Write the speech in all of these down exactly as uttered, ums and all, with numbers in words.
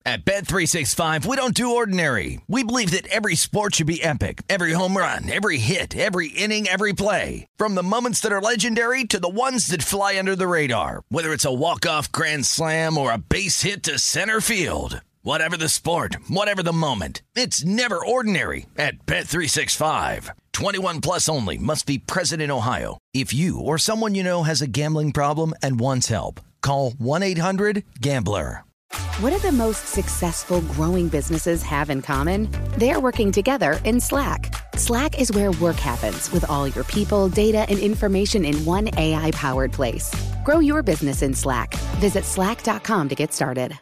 At Bet three sixty-five, we don't do ordinary. We believe that every sport should be epic. Every home run, every hit, every inning, every play. From the moments that are legendary to the ones that fly under the radar. Whether it's a walk-off grand slam or a base hit to center field. Whatever the sport, whatever the moment. It's never ordinary at Bet three sixty-five. twenty-one plus only. Must be present in Ohio. If you or someone you know has a gambling problem and wants help, call one eight hundred gambler. What do the most successful growing businesses have in common? They're working together in Slack. Slack is where work happens with all your people, data, and information in one A I-powered place. Grow your business in Slack. Visit slack dot com to get started.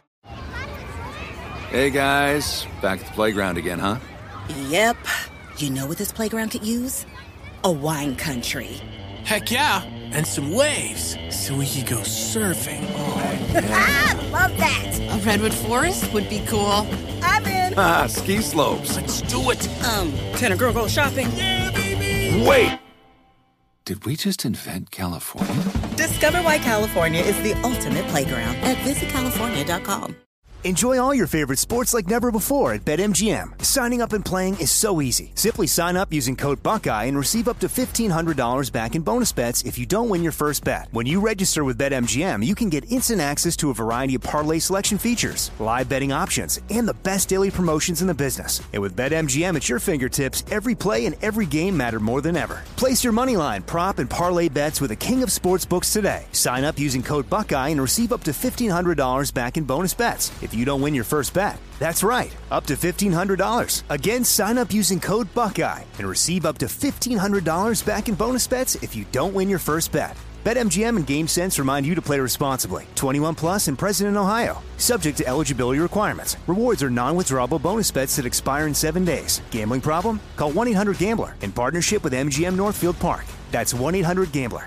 Hey guys, back at the playground again, huh? Yep. You know what this playground could use? A wine country. Heck yeah, and some waves so we could go surfing. Oh, yeah. Love that. A redwood forest would be cool. I'm in. Ah, ski slopes. Let's do it. Um, can a girl go shopping? Yeah, baby. Wait. Did we just invent California? Discover why California is the ultimate playground at visit california dot com. Enjoy all your favorite sports like never before at BetMGM. Signing up and playing is so easy. Simply sign up using code Buckeye and receive up to fifteen hundred dollars back in bonus bets if you don't win your first bet. When you register with BetMGM, you can get instant access to a variety of parlay selection features, live betting options, and the best daily promotions in the business. And with BetMGM at your fingertips, every play and every game matter more than ever. Place your moneyline, prop, and parlay bets with the king of sportsbooks today. Sign up using code Buckeye and receive up to fifteen hundred dollars back in bonus bets if you don't win your first bet. That's right, up to fifteen hundred dollars. Again, sign up using code Buckeye and receive up to fifteen hundred dollars back in bonus bets if you don't win your first bet. BetMGM and GameSense remind you to play responsibly. twenty-one plus and present in Ohio. Subject to eligibility requirements. Rewards are non-withdrawable bonus bets that expire in seven days. Gambling problem? Call one eight hundred gambler in partnership with M G M Northfield Park. That's one eight hundred gambler.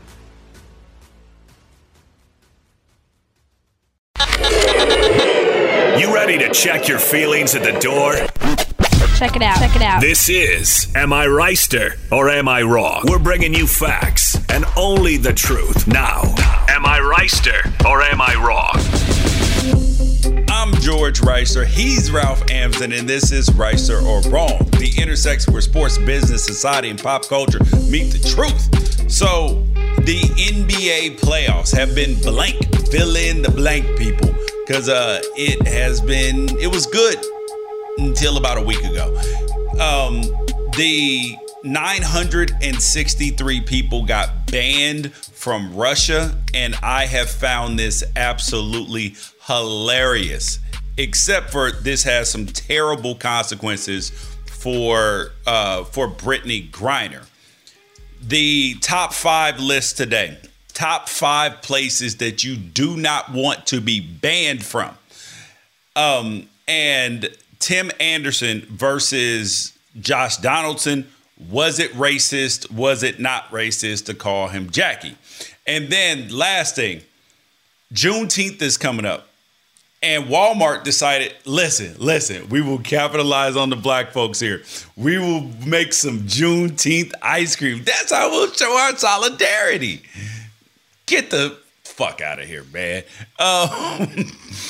You ready to check your feelings at the door? Check it out. Check it out. This is Am I Reister or Am I Wrong? We're bringing you facts and only the truth. Now, Am I Reister or Am I Wrong? I'm George Reister. He's Ralph Amsden, and this is Reister or Wrong, the intersection where sports, business, society, and pop culture meet the truth. So, the N B A playoffs have been blank. Fill in the blank, people. Because uh, it has been, it was good until about a week ago. Um, the nine hundred sixty-three people got banned from Russia, and I have found this absolutely hilarious. Except for this has some terrible consequences for uh, for Brittany Griner. The top five list today. Top five places that you do not want to be banned from. Um, and Tim Anderson versus Josh Donaldson. Was it racist? Was it not racist to call him Jackie? And then last thing, Juneteenth is coming up. And Walmart decided, listen, listen, we will capitalize on the black folks here. We will make some Juneteenth ice cream. That's how we'll show our solidarity. Get the fuck out of here, man. Um,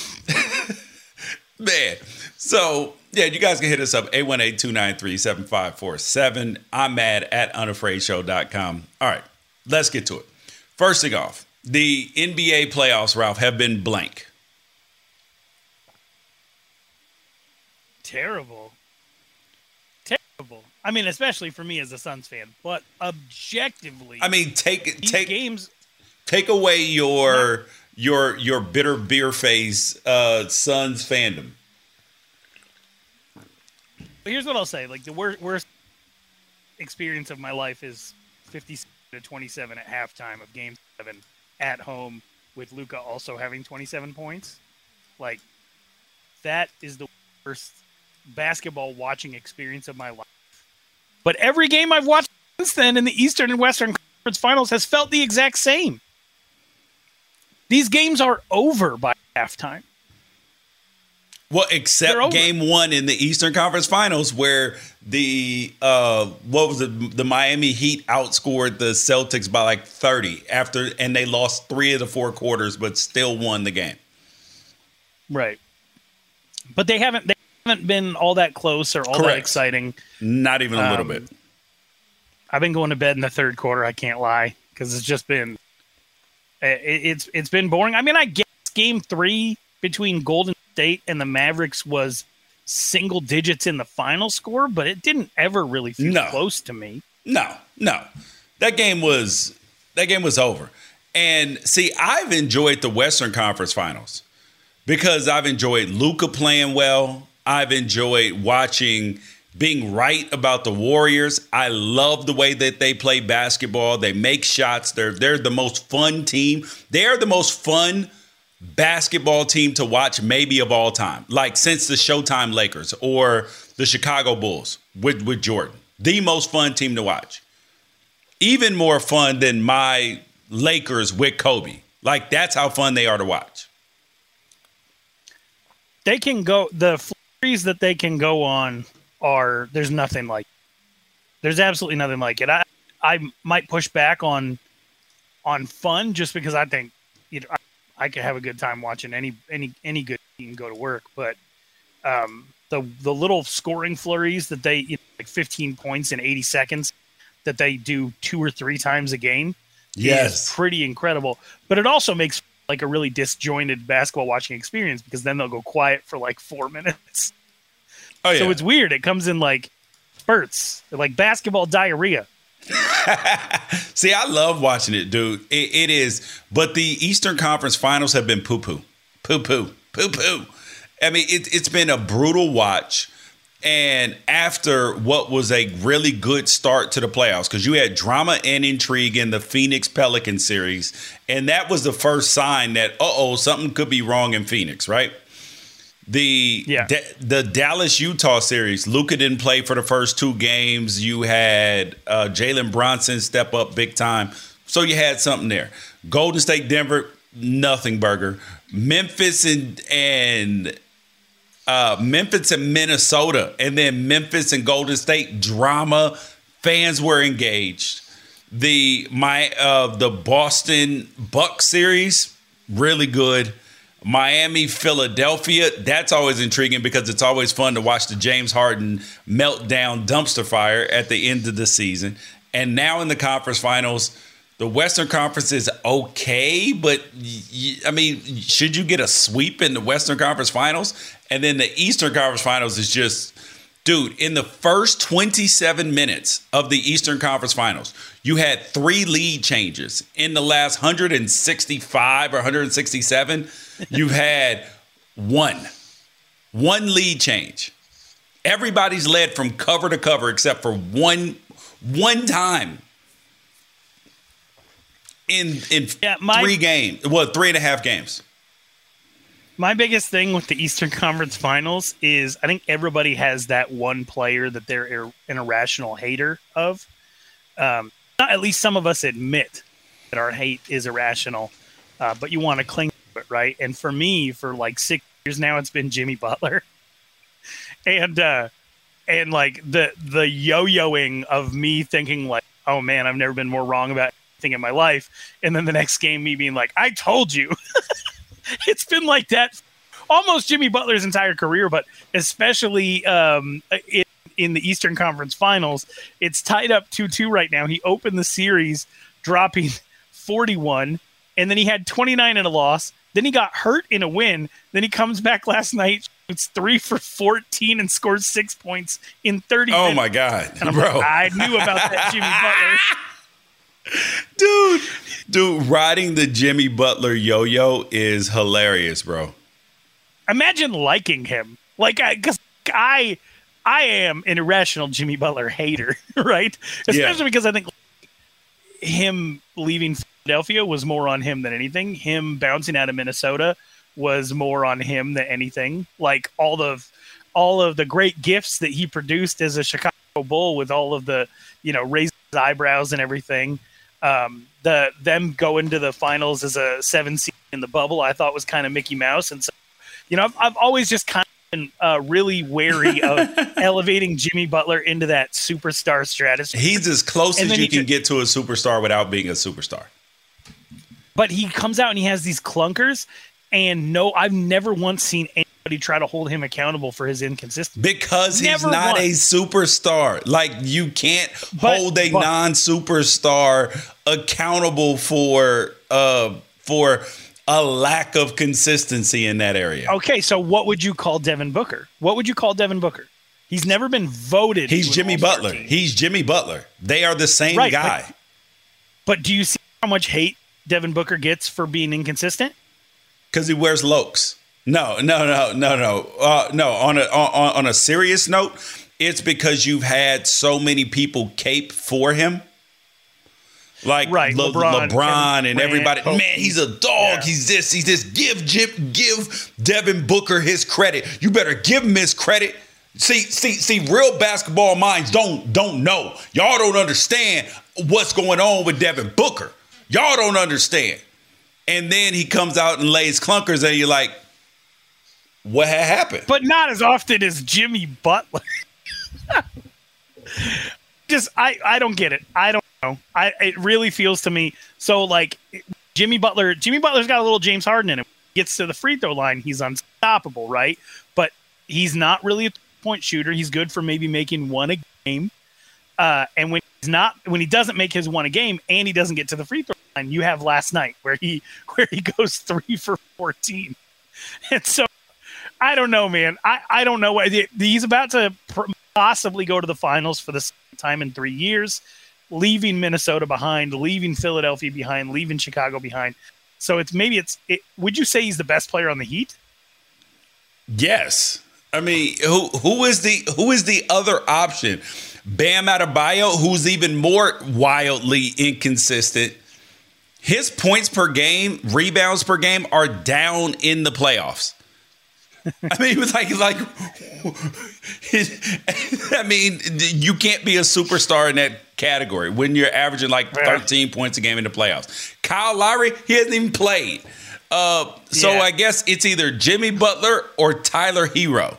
man. So, yeah, you guys can hit us up, eight one eight, two nine three, seven five four seven. I'm mad at unafraid show dot com. All right, let's get to it. First thing off, the N B A playoffs, Ralph, have been blank. Terrible. Terrible. I mean, especially for me as a Suns fan. But objectively, I mean, take these take games. Take away your your your bitter beer face uh, Suns fandom. But here's what I'll say: like the worst worst experience of my life is fifty-seven to twenty-seven at halftime of Game Seven at home with Luka also having twenty-seven points. Like that is the worst basketball watching experience of my life. But every game I've watched since then in the Eastern and Western Conference Finals has felt the exact same. These games are over by halftime. Well, except game one in the Eastern Conference Finals where the, uh, what was it, the Miami Heat outscored the Celtics by like thirty after, and they lost three of the four quarters, but still won the game. Right. but they haven't they haven't been all that close or all Correct. that exciting. Not even a little Um, bit. I've been going to bed in the third quarter. I can't lie because it's just been it, it's it's been boring. I mean, I guess game three between Golden State and the Mavericks was single digits in the final score, but it didn't ever really feel No. close to me. No, no. That game was that game was over. And see, I've enjoyed the Western Conference Finals because I've enjoyed Luka playing well. I've enjoyed watching being right about the Warriors. I love the way that they play basketball. They make shots. They're they're the most fun team. They're the most fun basketball team to watch maybe of all time, like since the Showtime Lakers or the Chicago Bulls with, with Jordan. The most fun team to watch. Even more fun than my Lakers with Kobe. Like, that's how fun they are to watch. They can go the flurries that they can go on are there's nothing like there's absolutely nothing like it. I I might push back on on fun just because I think you know I, I could have a good time watching any any any good team go to work, but um, the the little scoring flurries that they you know, like fifteen points in eighty seconds that they do two or three times a game Yes. is pretty incredible. But it also makes like a really disjointed basketball watching experience because then they'll go quiet for like four minutes. Oh, yeah. So it's weird. It comes in like spurts, like basketball diarrhea. See, I love watching it, dude. It, it is. But the Eastern Conference Finals have been poo-poo. Poo-poo. Poo-poo. I mean, it, it's been a brutal watch. And after what was a really good start to the playoffs, because you had drama and intrigue in the Phoenix Pelican series, and that was the first sign that, uh-oh, something could be wrong in Phoenix, right? The yeah. da- the Dallas-Utah series, Luka didn't play for the first two games. You had uh, Jalen Brunson step up big time. So you had something there. Golden State, Denver, nothing burger. Memphis and and uh, Memphis and Minnesota, and then Memphis and Golden State, drama. Fans were engaged. The my uh, the Boston Bucks series, really good. Miami, Philadelphia, that's always intriguing because it's always fun to watch the James Harden meltdown dumpster fire at the end of the season. And now in the conference finals, the Western Conference is okay, but y- I mean, should you get a sweep in the Western Conference Finals? And then the Eastern Conference Finals is just, dude, in the first twenty-seven minutes of the Eastern Conference Finals, you had three lead changes. In the last one hundred sixty-five or one hundred sixty-seven, you've had one. One lead change. Everybody's led from cover to cover except for one one time in in yeah, my, three games. Well, three and a half games. My biggest thing with the Eastern Conference Finals is I think everybody has that one player that they're ir- an irrational hater of. Um, not at least some of us admit that our hate is irrational, uh, but you want to cling to it, right? And for me, for like six years now, it's been Jimmy Butler. and uh, and like the the yo-yoing of me thinking like, oh man, I've never been more wrong about anything in my life. And then the next game, me being like, I told you. It's been like that almost Jimmy Butler's entire career, but especially um, in, in the Eastern Conference Finals. It's tied up two two right now. He opened the series dropping forty-one, and then he had twenty-nine in a loss. Then he got hurt in a win. Then he comes back last night, it's three for fourteen, and scores six points in thirty Oh, minutes. my God. And I'm Bro. like, I knew about that Jimmy Butler. Dude, dude, riding the Jimmy Butler yo-yo is hilarious, bro. Imagine liking him. Like, I, because I, I am an irrational Jimmy Butler hater, right? Especially Yeah. because I think him leaving Philadelphia was more on him than anything. Him bouncing out of Minnesota was more on him than anything. Like all the, all of the great gifts that he produced as a Chicago Bull with all of the, you know, raised eyebrows and everything. Um, the them going to the finals as a seven seed in the bubble, I thought was kind of Mickey Mouse, and so you know I've, I've always just kind of been uh, really wary of elevating Jimmy Butler into that superstar stratosphere. He's as close And as then you he can could- get to a superstar without being a superstar. But he comes out and he has these clunkers, and no, I've never once seen anyone anybody try to hold him accountable for his inconsistency. Because he's Never not won. a superstar. Like, you can't But- hold a but- non-superstar accountable for uh, for a lack of consistency in that area. Okay, so what would you call Devin Booker? What would you call Devin Booker? He's never been voted. He's to an Jimmy All-Star Butler. team. He's Jimmy Butler. They are the same Right, guy. But, but do you see how much hate Devin Booker gets for being inconsistent? Because he wears Lokes. No, no, no, no, no, uh, no. On a on, on a serious note, it's because you've had so many people cape for him, like Right, Le- LeBron, LeBron, Kevin and Durant, everybody. Kobe. Man, he's a dog. Yeah. He's this. He's this. Give Jim, give Devin Booker his credit. You better give him his credit. See, see, see. Real basketball minds don't don't know. Y'all don't understand what's going on with Devin Booker. Y'all don't understand. And then he comes out and lays clunkers, and you're like, what had happened? But not as often as Jimmy Butler. Just I, I don't get it. I don't know. I it really feels to me so like Jimmy Butler. Jimmy Butler's got a little James Harden in him. He gets to the free throw line, he's unstoppable, right? But he's not really a point shooter. He's good for maybe making one a game. Uh, and when he's not, when he doesn't make his one a game, and he doesn't get to the free throw line, you have last night where he where he goes three for fourteen. And so I don't know, man. I, I don't know what he's about to possibly go to the finals for the second time in three years, leaving Minnesota behind, leaving Philadelphia behind, leaving Chicago behind. So it's maybe it's. It, would you say he's the best player on the Heat? Yes. I mean, who who is the who is the other option? Bam Adebayo, who's even more wildly inconsistent. His points per game, rebounds per game are down in the playoffs. I mean, it was like, like, I mean, you can't be a superstar in that category when you're averaging like thirteen points a game in the playoffs. Kyle Lowry, he hasn't even played. Uh, so Yeah. I guess it's either Jimmy Butler or Tyler Hero.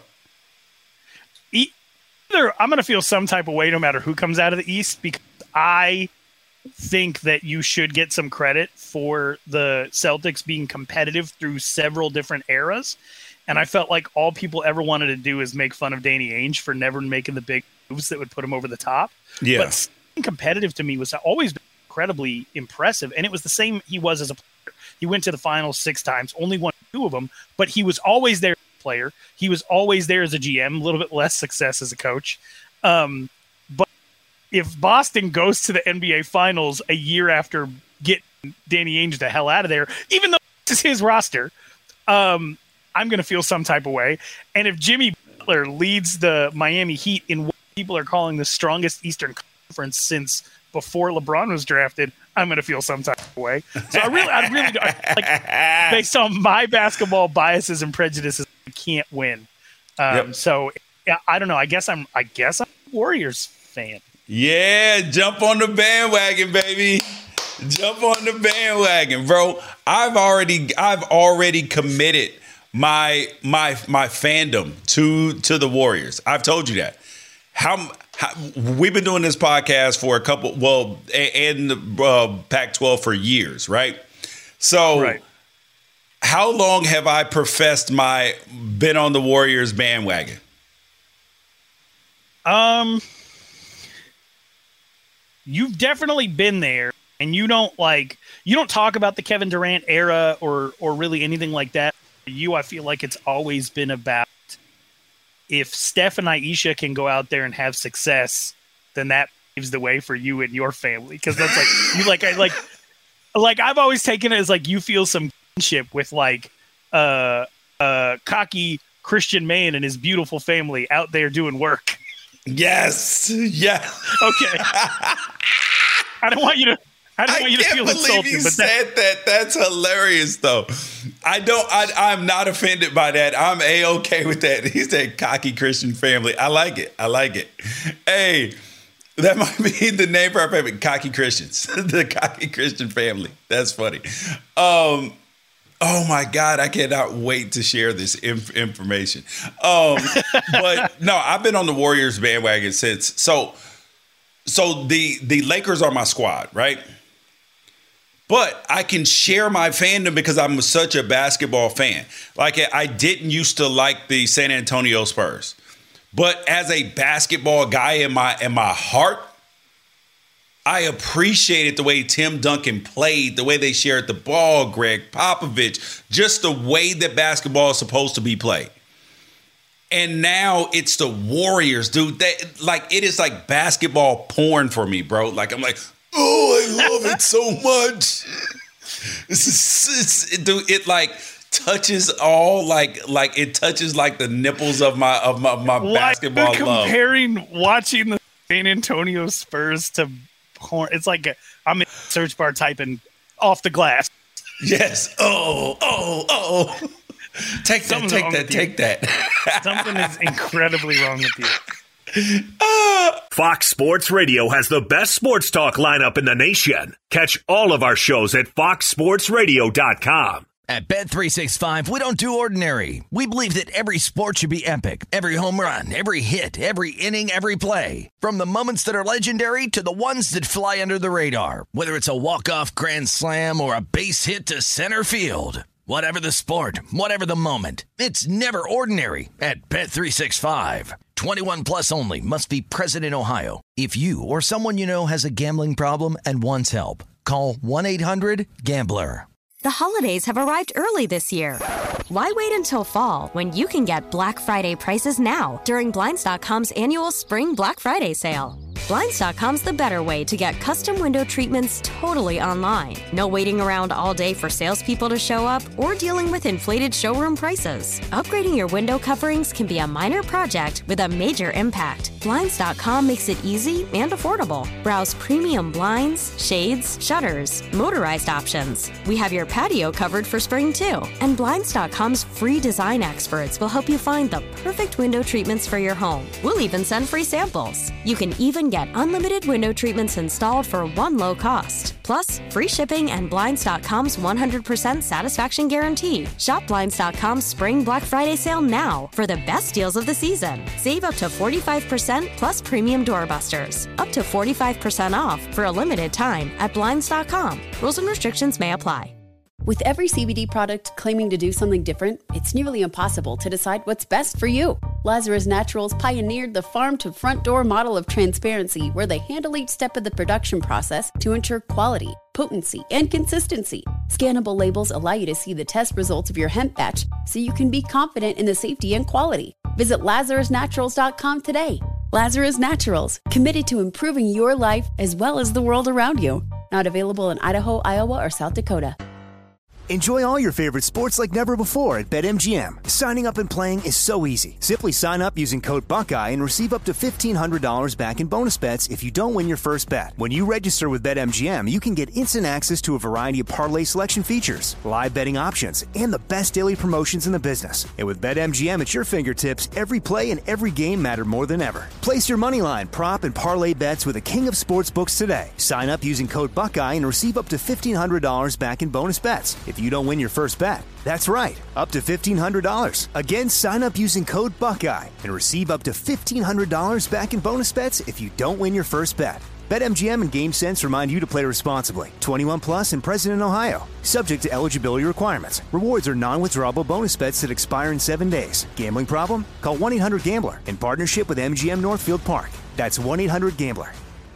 Either I'm going to feel some type of way no matter who comes out of the East, because I think that you should get some credit for the Celtics being competitive through several different eras. And I felt like all people ever wanted to do is make fun of Danny Ainge for never making the big moves that would put him over the top. Yeah. But staying competitive to me was always been incredibly impressive. And it was the same he was as a player. He went to the finals six times, only won two of them, but he was always there as a player. He was always there as a G M, a little bit less success as a coach. Um, but if Boston goes to the N B A finals a year after getting Danny Ainge the hell out of there, even though this is his roster, um, I'm going to feel some type of way. And if Jimmy Butler leads the Miami Heat in what people are calling the strongest Eastern Conference since before LeBron was drafted, I'm going to feel some type of way. So I really, I really, like, based on my basketball biases and prejudices, I can't win. Um, Yep. So yeah, I don't know. I guess I'm, I guess I'm a Warriors fan. Yeah, jump on the bandwagon, baby. Jump on the bandwagon, bro. I've already, I've already committed my my my fandom to to the Warriors. I've told you that. How, how we've been doing this podcast for a couple, well, and the uh, Pac twelve for years, right? So, Right. how long have I professed my been on the Warriors bandwagon? Um, you've definitely been there, and you don't like you don't talk about the Kevin Durant era or or really anything like that. For you, I feel like it's always been about if Steph and Aisha can go out there and have success, then that paves the way for you and your family. Because that's like you like I like like I've always taken it as like you feel some kinship with like uh uh cocky Christian man and his beautiful family out there doing work. Yes, yeah. Okay. I don't want you to. I don't I want you to can't feel believe insulted. you but said that, that. That's hilarious, though. I don't. I, I'm not offended by that. I'm a-okay with that. He said cocky Christian family. I like it. I like it. Hey, that might be the name for our family, Cocky Christians. The Cocky Christian family. That's funny. Um, oh my God, I cannot wait to share this inf- information. Um, but no, I've been on the Warriors bandwagon since. So, so the the Lakers are my squad, right? But I can share my fandom because I'm such a basketball fan. Like, I didn't used to like the San Antonio Spurs. But as a basketball guy in my in my heart, I appreciated the way Tim Duncan played, the way they shared the ball, Greg Popovich, just the way that basketball is supposed to be played. And now it's the Warriors, dude. They, like, it is like basketball porn for me, bro. Like, I'm like, oh, I love it so much. This is, it's, it, dude, it like touches all like like it touches like the nipples of my of my, my basketball comparing love. Comparing watching the San Antonio Spurs to porn, it's like a, I'm in the search bar typing off the glass. Yes. Oh, oh, oh. Take that, Something's take that, take that. Something is incredibly wrong with you. Uh, Fox Sports Radio has the best sports talk lineup in the nation. Catch all of our shows at fox sports radio dot com. At Bet three sixty-five, we don't do ordinary. We believe that every sport should be epic. Every home run, every hit, every inning, every play. From the moments that are legendary to the ones that fly under the radar. Whether it's a walk-off grand slam or a base hit to center field. Whatever the sport, whatever the moment, it's never ordinary at Bet three sixty-five. twenty-one plus only. Must be present in Ohio. If you or someone you know has a gambling problem and wants help, call one eight hundred gambler. The holidays have arrived early this year. Why wait until fall when you can get Black Friday prices now during Blinds dot com's annual Spring Black Friday sale? Blinds dot com's the better way to get custom window treatments totally online. No waiting around all day for salespeople to show up or dealing with inflated showroom prices. Upgrading your window coverings can be a minor project with a major impact. Blinds dot com makes it easy and affordable. Browse premium blinds, shades, shutters, motorized options. We have your patio covered for spring too. And Blinds dot com's free design experts will help you find the perfect window treatments for your home. We'll even send free samples. You can even get unlimited window treatments installed for one low cost. Plus, free shipping and Blinds dot com's one hundred percent satisfaction guarantee. Shop Blinds dot com's Spring Black Friday sale now for the best deals of the season. Save up to forty-five percent plus premium doorbusters. Up to forty-five percent off for a limited time at Blinds dot com. Rules and restrictions may apply. With every C B D product claiming to do something different, it's nearly impossible to decide what's best for you. Lazarus Naturals pioneered the farm-to-front-door model of transparency where they handle each step of the production process to ensure quality, potency, and consistency. Scannable labels allow you to see the test results of your hemp batch so you can be confident in the safety and quality. Visit lazarus naturals dot com today. Lazarus Naturals, committed to improving your life as well as the world around you. Not available in Idaho, Iowa, or South Dakota. Enjoy all your favorite sports like never before at BetMGM. Signing up and playing is so easy. Simply sign up using code Buckeye and receive up to fifteen hundred dollars back in bonus bets if you don't win your first bet. When you register with BetMGM, you can get instant access to a variety of parlay selection features, live betting options, and the best daily promotions in the business. And with BetMGM at your fingertips, every play and every game matter more than ever. Place your moneyline, prop, and parlay bets with the king of sportsbooks today. Sign up using code Buckeye and receive up to fifteen hundred dollars back in bonus bets if you don't win your first bet. That's right, up to fifteen hundred dollars. Again, sign up using code Buckeye and receive up to fifteen hundred dollars back in bonus bets if you don't win your first bet. BetMGM and GameSense remind you to play responsibly. twenty-one plus and present in Ohio. Subject to eligibility requirements. Rewards are non-withdrawable bonus bets that expire in seven days. Gambling problem? Call one eight hundred gambler in partnership with M G M Northfield Park. That's one eight hundred gambler.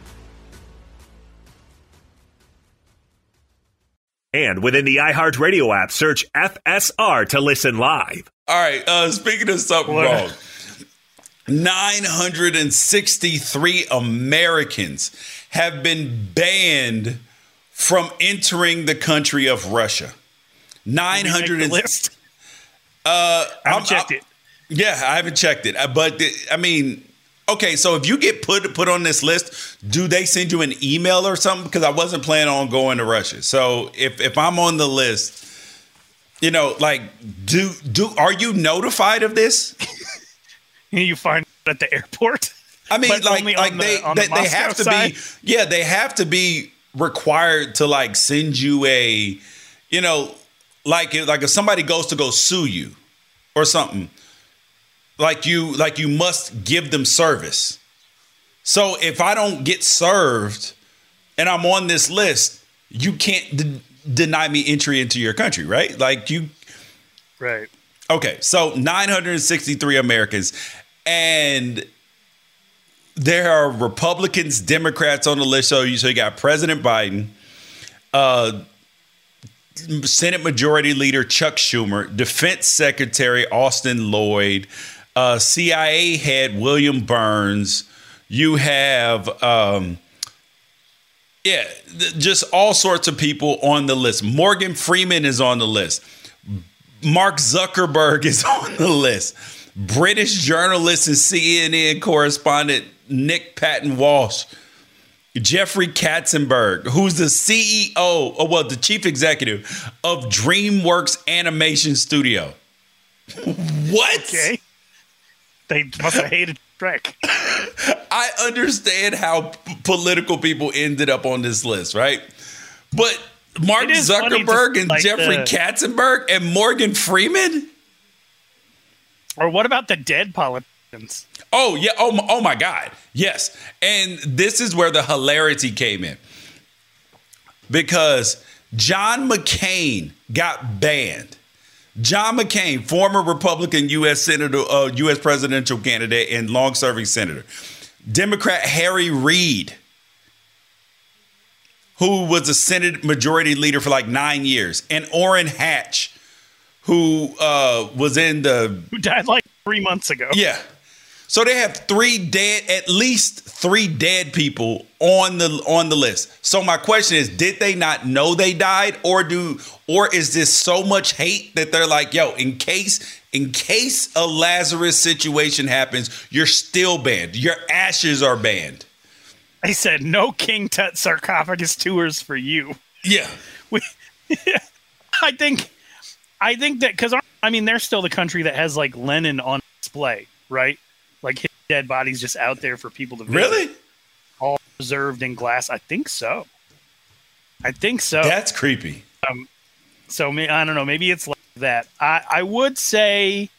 And within the iHeartRadio app, search F S R to listen live. All right, uh, speaking of something what? wrong, nine hundred sixty-three Americans have been banned from entering the country of Russia. nine hundred list. Uh, I haven't checked I'm, it. Yeah, I haven't checked it. But, I mean, okay, so if you get put put on this list, do they send you an email or something? Because I wasn't planning on going to Russia. So if, if I'm on the list, you know, like, do do are you notified of this? You find it at the airport? I mean, but like, like the, they they, the they have to side? be, yeah, they have to be required to like send you a, you know, like like if somebody goes to go sue you or something. Like you, like you must give them service. So if I don't get served and I'm on this list, you can't de- deny me entry into your country, right? Like you. Right. Okay, so nine hundred sixty-three Americans, and there are Republicans, Democrats on the list. So you, so you got President Biden, uh, Senate Majority Leader Chuck Schumer, Defense Secretary Austin Lloyd, uh, C I A head William Burns. You have, um, yeah, th- just all sorts of people on the list. Morgan Freeman is on the list. Mark Zuckerberg is on the list. British journalist and C N N correspondent Nick Patton Walsh. Jeffrey Katzenberg, who's the C E O, or well, the chief executive of DreamWorks Animation Studio. What? Okay. They must have hated Shrek. I understand how p- political people ended up on this list, right? But Mark Zuckerberg and like Jeffrey the, Katzenberg and Morgan Freeman? Or what about the dead politicians? Oh, yeah. Oh, my, oh, my God. Yes. And this is where the hilarity came in. Because John McCain got banned. John McCain, former Republican U S Senator, uh, U S presidential candidate and long-serving senator. Democrat Harry Reid, who was a Senate Majority Leader for like nine years. And Orrin Hatch, who uh, was in the... Who died like three months ago. Yeah. So they have three dead, at least three dead people on the on the list. So my question is, did they not know they died, or do, or is this so much hate that they're like, yo, in case, in case a Lazarus situation happens, you're still banned. Your ashes are banned. They said no King Tut sarcophagus tours for you. Yeah. We, I think, I think that because I mean they're still the country that has like Lenin on display, right? Like his dead body's just out there for people to visit. Really? All preserved in glass. I think so. I think so. That's creepy. Um, so I don't know. Maybe it's like that. I, I would say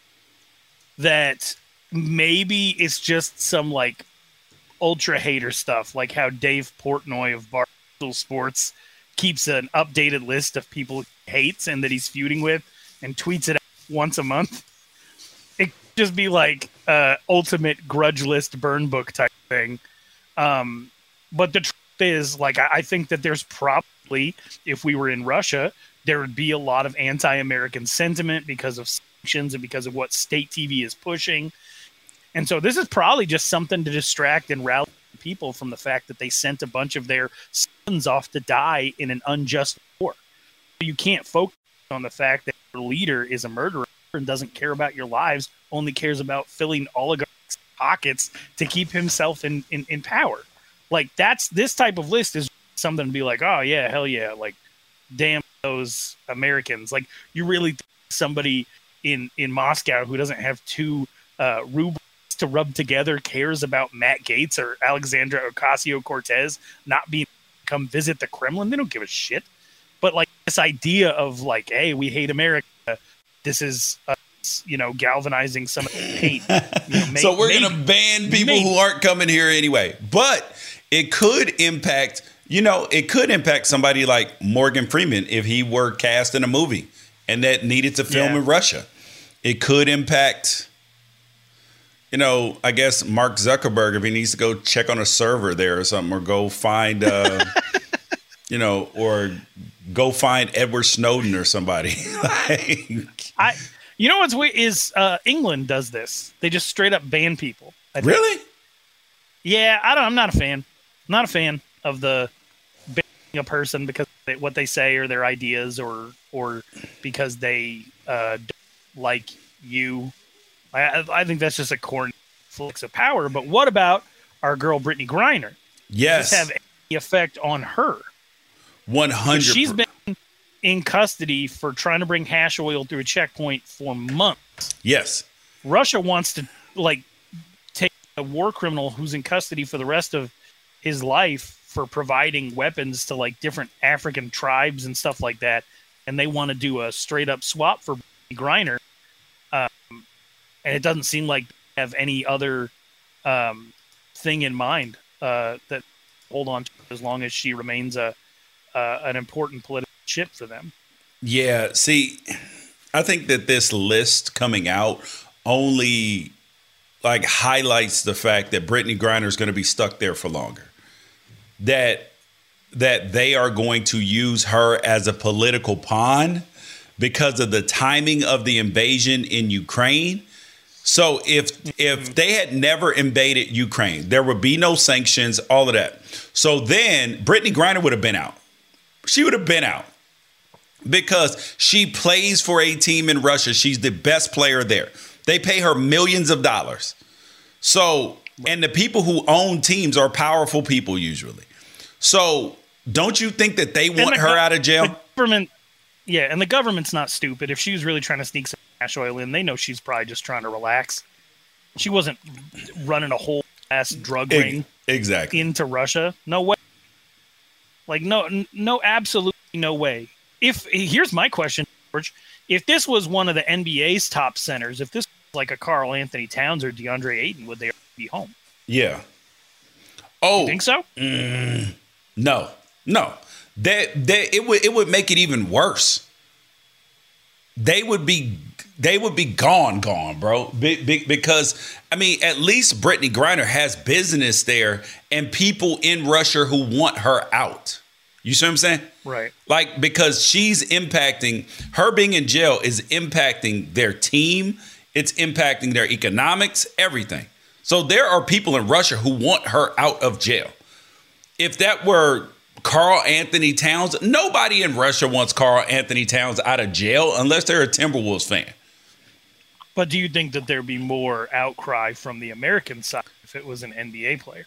that maybe it's just some like ultra hater stuff, like how Dave Portnoy of Barstool Sports keeps an updated list of people he hates and that he's feuding with and tweets it out once a month. Just be like uh, ultimate grudge list burn book type thing. Um, but the truth is, like, I, I think that there's probably, if we were in Russia, there would be a lot of anti-American sentiment because of sanctions and because of what state T V is pushing. And so this is probably just something to distract and rally people from the fact that they sent a bunch of their sons off to die in an unjust war. You can't focus on the fact that your leader is a murderer and doesn't care about your lives, only cares about filling oligarchs' pockets to keep himself in, in, in power. Like, that's this type of list is something to be like, oh, yeah, hell yeah. Like, damn those Americans. Like, you really think somebody in, in Moscow who doesn't have two uh, rubles to rub together cares about Matt Gaetz or Alexandra Ocasio-Cortez not being come visit the Kremlin? They don't give a shit. But, like, this idea of, like, hey, we hate America. This is, uh, you know, galvanizing some hate. You know, may, so we're maybe, going to ban people maybe. who aren't coming here anyway. But it could impact, you know, it could impact somebody like Morgan Freeman if he were cast in a movie and that needed to film yeah. in Russia. It could impact, you know, I guess Mark Zuckerberg if he needs to go check on a server there or something, or go find, uh, you know, or go find Edward Snowden or somebody. like, I, you know what's weird is uh, England does this. They just straight up ban people. I think. Really? Yeah, I don't. I'm not a fan. I'm not a fan of the banning a person because they, what they say or their ideas, or or because they uh, don't like you. I, I think that's just a corny flex of power. But what about our girl Brittany Griner? Yes. Does this have any effect on her? one hundred. She's been in custody for trying to bring hash oil through a checkpoint for months. Yes. Russia wants to like take a war criminal who's in custody for the rest of his life for providing weapons to like different African tribes and stuff like that. And they want to do a straight up swap for Griner. Um, and it doesn't seem like they have any other um, thing in mind uh, that hold on to as long as she remains a, uh, an important political chip for them. Yeah, see, I think that this list coming out only like highlights the fact that Brittany Griner is going to be stuck there for longer. That that they are going to use her as a political pawn because of the timing of the invasion in Ukraine. So if if they had never invaded Ukraine, there would be no sanctions, all of that. So then Brittany Griner would have been out. She would have been out because she plays for a team in Russia. She's the best player there. They pay her millions of dollars. So, and the people who own teams are powerful people usually. So don't you think that they want the, her out of jail? The government, yeah, and the government's not stupid. If she was really trying to sneak some cash oil in, they know she's probably just trying to relax. She wasn't running a whole ass drug ring exactly into Russia. No way. Like, no, no, absolutely no way. If here's my question, George. If this was one of the N B A's top centers, if this was like a Karl Anthony Towns or DeAndre Ayton, would they be home? Yeah. Oh, you think so? Mm, no, no. That that it would it would make it even worse. They would be they would be gone, gone, bro. Be, be, because I mean, at least Brittany Griner has business there and people in Russia who want her out. You see what I'm saying? Right. Like, because she's impacting, her being in jail is impacting their team. It's impacting their economics, everything. So there are people in Russia who want her out of jail. If that were Karl Anthony Towns, nobody in Russia wants Karl Anthony Towns out of jail unless they're a Timberwolves fan. But do you think that there'd be more outcry from the American side if it was an N B A player?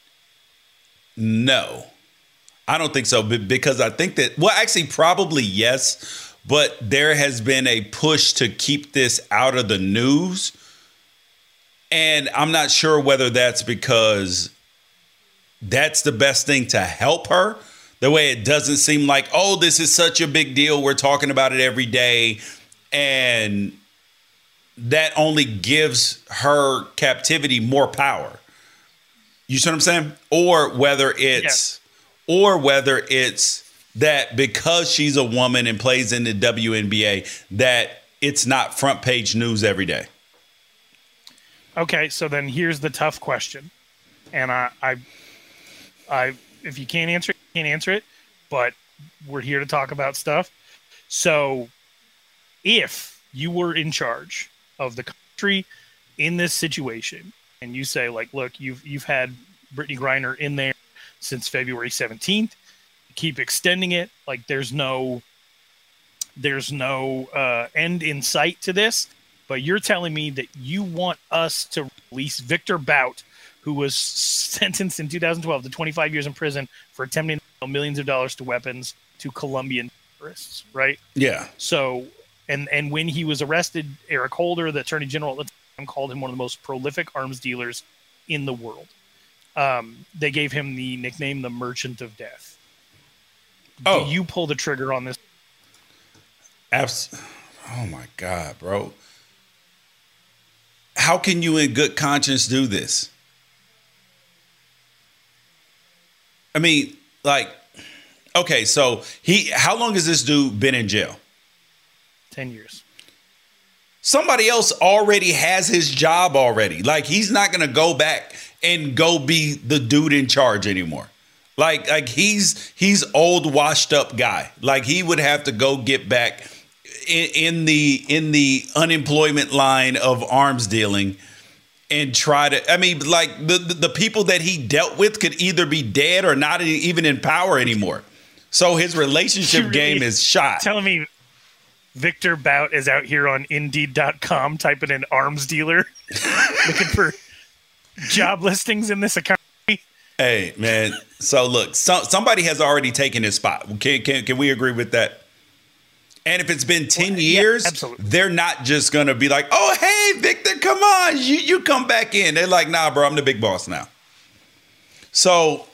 No. I don't think so, because I think that, well, actually, probably yes, but there has been a push to keep this out of the news. And I'm not sure whether that's because that's the best thing to help her. The way it doesn't seem like, oh, this is such a big deal. We're talking about it every day. And that only gives her captivity more power. You see what I'm saying? Or whether it's... Yes. Or whether it's that because she's a woman and plays in the W N B A, that it's not front page news every day. Okay, so then here's the tough question. And I, I, I if you can't answer it, you can't answer it. But we're here to talk about stuff. So if you were in charge of the country in this situation, and you say, like, look, you've you've had Brittany Griner in there since February seventeenth, keep extending it. Like there's no, there's no uh, end in sight to this, but you're telling me that you want us to release Victor Bout, who was sentenced in two thousand twelve to twenty-five years in prison for attempting to sell millions of dollars to weapons to Colombian terrorists, right? Yeah. So, and, and when he was arrested, Eric Holder, the attorney general at the time, called him one of the most prolific arms dealers in the world. Um, they gave him the nickname, the Merchant of Death. Oh. Do you pull the trigger on this? Abs- oh, my God, bro. How can you in good conscience do this? I mean, like, okay, so he, how long has this dude been in jail? ten years. Somebody else already has his job already. Like, he's not going to go back and go be the dude in charge anymore. Like, like he's he's old, washed up guy. Like he would have to go get back in, in the in the unemployment line of arms dealing and try to. I mean, like the, the the people that he dealt with could either be dead or not even in power anymore. So his relationship really game is shot. Telling me Victor Bout is out here on Indeed dot com typing in arms dealer, looking for job listings in this economy. Hey, man. So, look, so, somebody has already taken his spot. Can, can, can we agree with that? And if it's been ten well, years, yeah, they're not just going to be like, oh, hey, Victor, come on. You, you come back in. They're like, nah, bro, I'm the big boss now. So,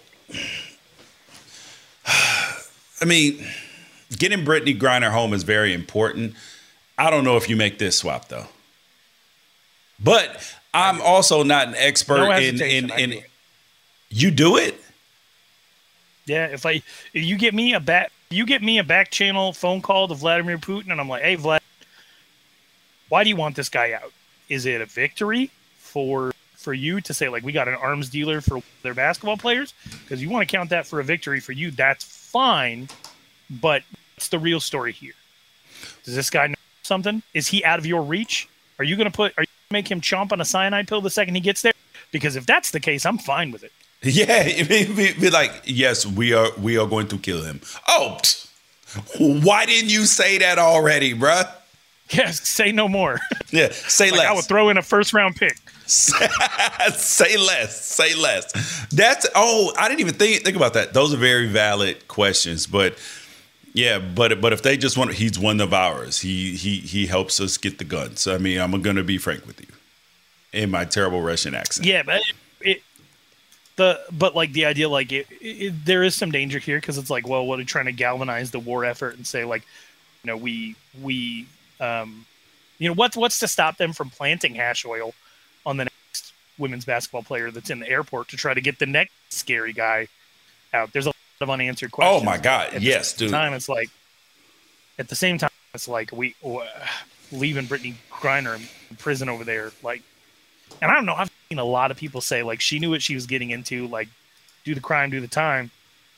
I mean, getting Brittany Griner home is very important. I don't know if you make this swap, though. But I'm also not an expert no in, in, in – you do it? Yeah, if I if you get me a back you get me a back channel phone call to Vladimir Putin, and I'm like, hey Vlad, why do you want this guy out? Is it a victory for for you to say like we got an arms dealer for their basketball players? Because you want to count that for a victory for you, that's fine. But what's the real story here? Does this guy know something? Is he out of your reach? Are you gonna put are you gonna make him chomp on a cyanide pill the second he gets there? Because if that's the case, I'm fine with it. Yeah, be, be, be like, yes, we are we are going to kill him. Oh, pfft. Why didn't you say that already, bruh? Yes, say no more. Yeah, say like less. I would throw in a first round pick. Say less. Say less. That's oh, I didn't even think think about that. Those are very valid questions, but yeah, but but if they just want, he's one of ours. He he he helps us get the guns. I mean, I'm gonna be frank with you, in my terrible Russian accent. Yeah, but it, it the but like the idea, like it, it, there is some danger here because it's like, well, what are trying to galvanize the war effort and say like, you know, we we um, you know, what's what's to stop them from planting hash oil on the next women's basketball player that's in the airport to try to get the next scary guy out? There's a lot of unanswered questions. Oh my God, at yes, the dude. Time it's like, at the same time, it's like we uh, leaving Brittany Griner in prison over there, like, and I don't know. I've seen a lot of people say like she knew what she was getting into, like, do the crime, do the time.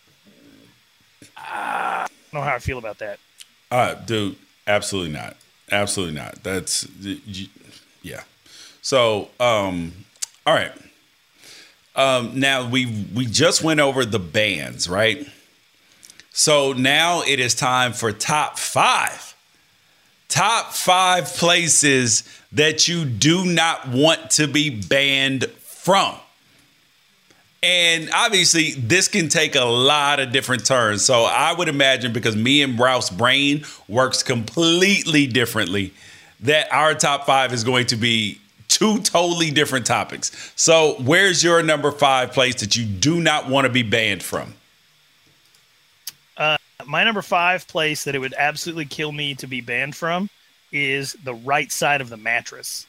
I don't know how I feel about that. Uh, dude, absolutely not. Absolutely not. That's yeah. So, um, all right. Um, now we we just went over the bands, right? So now it is time for top five. Top five places that you do not want to be banned from. And obviously, this can take a lot of different turns. So I would imagine, because me and Ralph's brain works completely differently, that our top five is going to be two totally different topics. So where's your number five place that you do not want to be banned from? Uh, my number five place that it would absolutely kill me to be banned from is the right side of the mattress.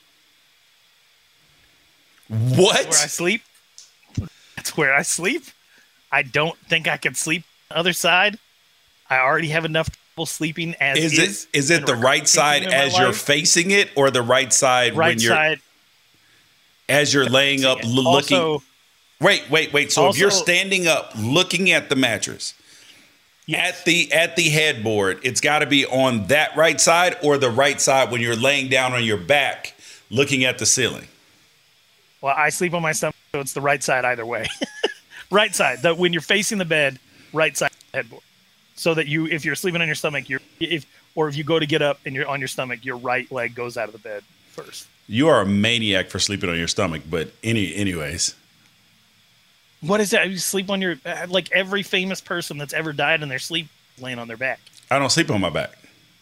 What? That's where I sleep. That's where I sleep. I don't think I can sleep on the other side. I already have enough trouble sleeping as is. Is it, is it the right side as you're facing it, or the right side right when you're side as you're laying up l- looking? Also, wait, wait, wait. So also, if you're standing up looking at the mattress, yes. at the at the headboard, it's got to be on that right side, or the right side when you're laying down on your back looking at the ceiling. Well, I sleep on my stomach, so it's the right side either way. Right side. The, when you're facing the bed, right side of the headboard. So that you, if you're sleeping on your stomach, you're if or if you go to get up and you're on your stomach, your right leg goes out of the bed first. You are a maniac for sleeping on your stomach, but any anyways. What is that? You sleep on your like every famous person that's ever died in their sleep laying on their back. I don't sleep on my back.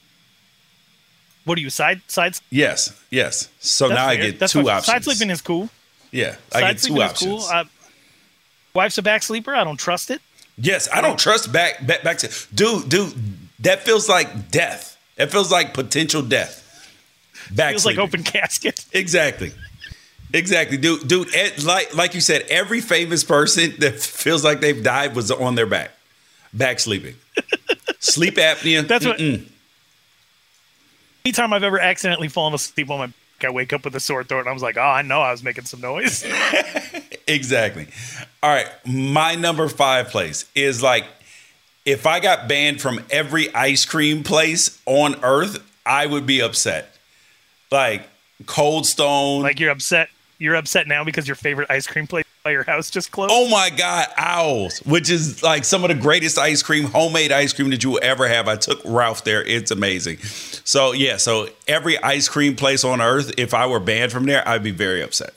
What are you side side? Yes, yes. So That's now weird. I get That's two what, options. Side sleeping is cool. Yeah, Side I get two options. Cool. Uh, wife's a back sleeper. I don't trust it. Yes, I don't trust back back back to dude, dude. That feels like death. That feels like potential death. Back feels sleeping. like open casket. Exactly, exactly, dude. Dude, it, like like you said, every famous person that feels like they've died was on their back, back sleeping. Sleep apnea. That's what. Mm-mm. Anytime I've ever accidentally fallen asleep on my back, I wake up with a sore throat, and I was like, "Oh, I know I was making some noise." Exactly. All right, my number five place is like, if I got banned from every ice cream place on earth, I would be upset. Like Cold Stone. Like you're upset. You're upset now because your favorite ice cream place by your house just closed. Oh my God, Owls, which is like some of the greatest ice cream, homemade ice cream that you will ever have. I took Ralph there. It's amazing. So yeah, so every ice cream place on earth, if I were banned from there, I'd be very upset.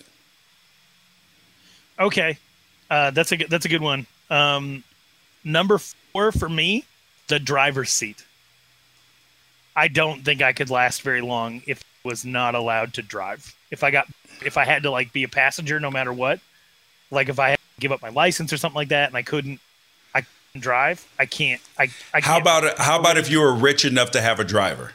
Okay, uh, that's a good, that's a good one. Um, number four for me, the driver's seat. I don't think I could last very long if I was not allowed to drive. If I got, if I had to like be a passenger no matter what, like if I had to give up my license or something like that and I couldn't, I couldn't drive, I can't. I, I can't. How about it? How about if you were rich enough to have a driver?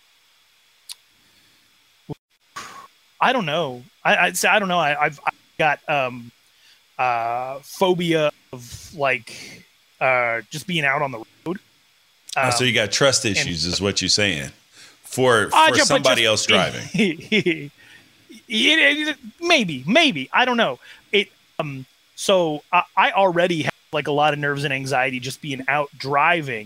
I don't know. I I, I don't know. I, I've, I've got um, uh, phobia of like uh, just being out on the road. Um, oh, so you got trust issues, and, is what you're saying, for for uh, somebody just, else driving. It, it, it, maybe, maybe I don't know. It. Um. So I, I already have like a lot of nerves and anxiety just being out driving,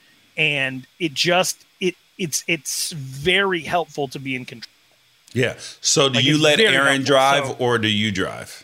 and it just it it's it's very helpful to be in control. Yeah. So do like you let Aaron helpful, drive, so. or do you drive?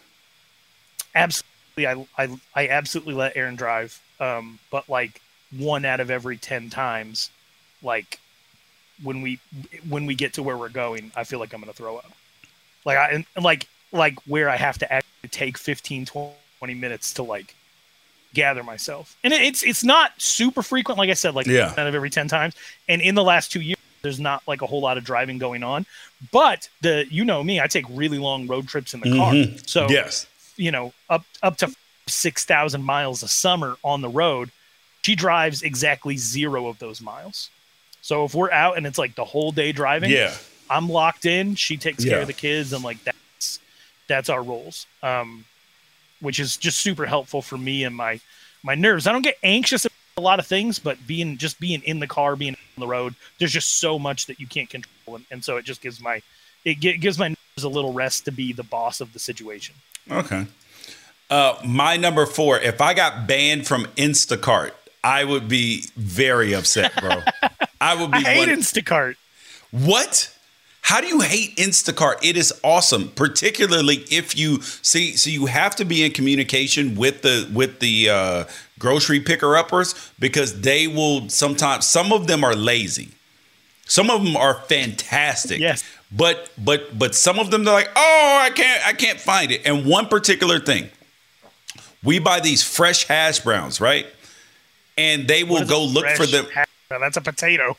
Absolutely, I I I absolutely let Aaron drive. Um, but like. One out of every ten times, like when we when we get to where we're going, I feel like I'm gonna throw up. Like I and like like where I have to actually take fifteen, twenty minutes to like gather myself, and it, it's it's not super frequent. Like I said, like yeah. out of every ten times. And in the last two years, there's not like a whole lot of driving going on. But the you know me, I take really long road trips in the mm-hmm. car. So yes, you know up up to six thousand miles a summer on the road. She drives exactly zero of those miles. So if we're out and it's like the whole day driving, yeah. I'm locked in. She takes yeah. care of the kids, and like that's that's our roles, um, which is just super helpful for me and my my nerves. I don't get anxious about a lot of things, but being just being in the car, being on the road, there's just so much that you can't control, and, and so it just gives my it gives my nerves a little rest to be the boss of the situation. Okay. Uh, my number four. If I got banned from Instacart, I would be very upset, bro. I would be. I hate one- Instacart. What? How do you hate Instacart? It is awesome, particularly if you see. So you have to be in communication with the with the uh, grocery picker uppers, because they will sometimes. Some of them are lazy. Some of them are fantastic. Yes. But but but some of them, they're like, oh, I can't I can't find it. And one particular thing, we buy these fresh hash browns, right? And they will go look for them. Hash? That's a potato.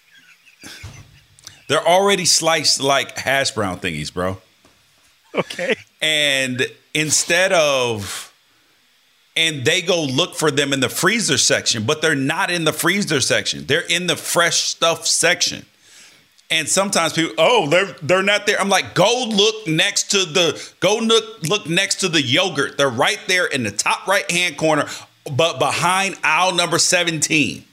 They're already sliced like hash brown thingies, bro. Okay. And instead of, and they go look for them in the freezer section, but they're not in the freezer section. They're in the fresh stuff section. And sometimes people, oh, they're they're not there. I'm like, go look next to the, go look look next to the yogurt. They're right there in the top right hand corner, but behind aisle number seventeen.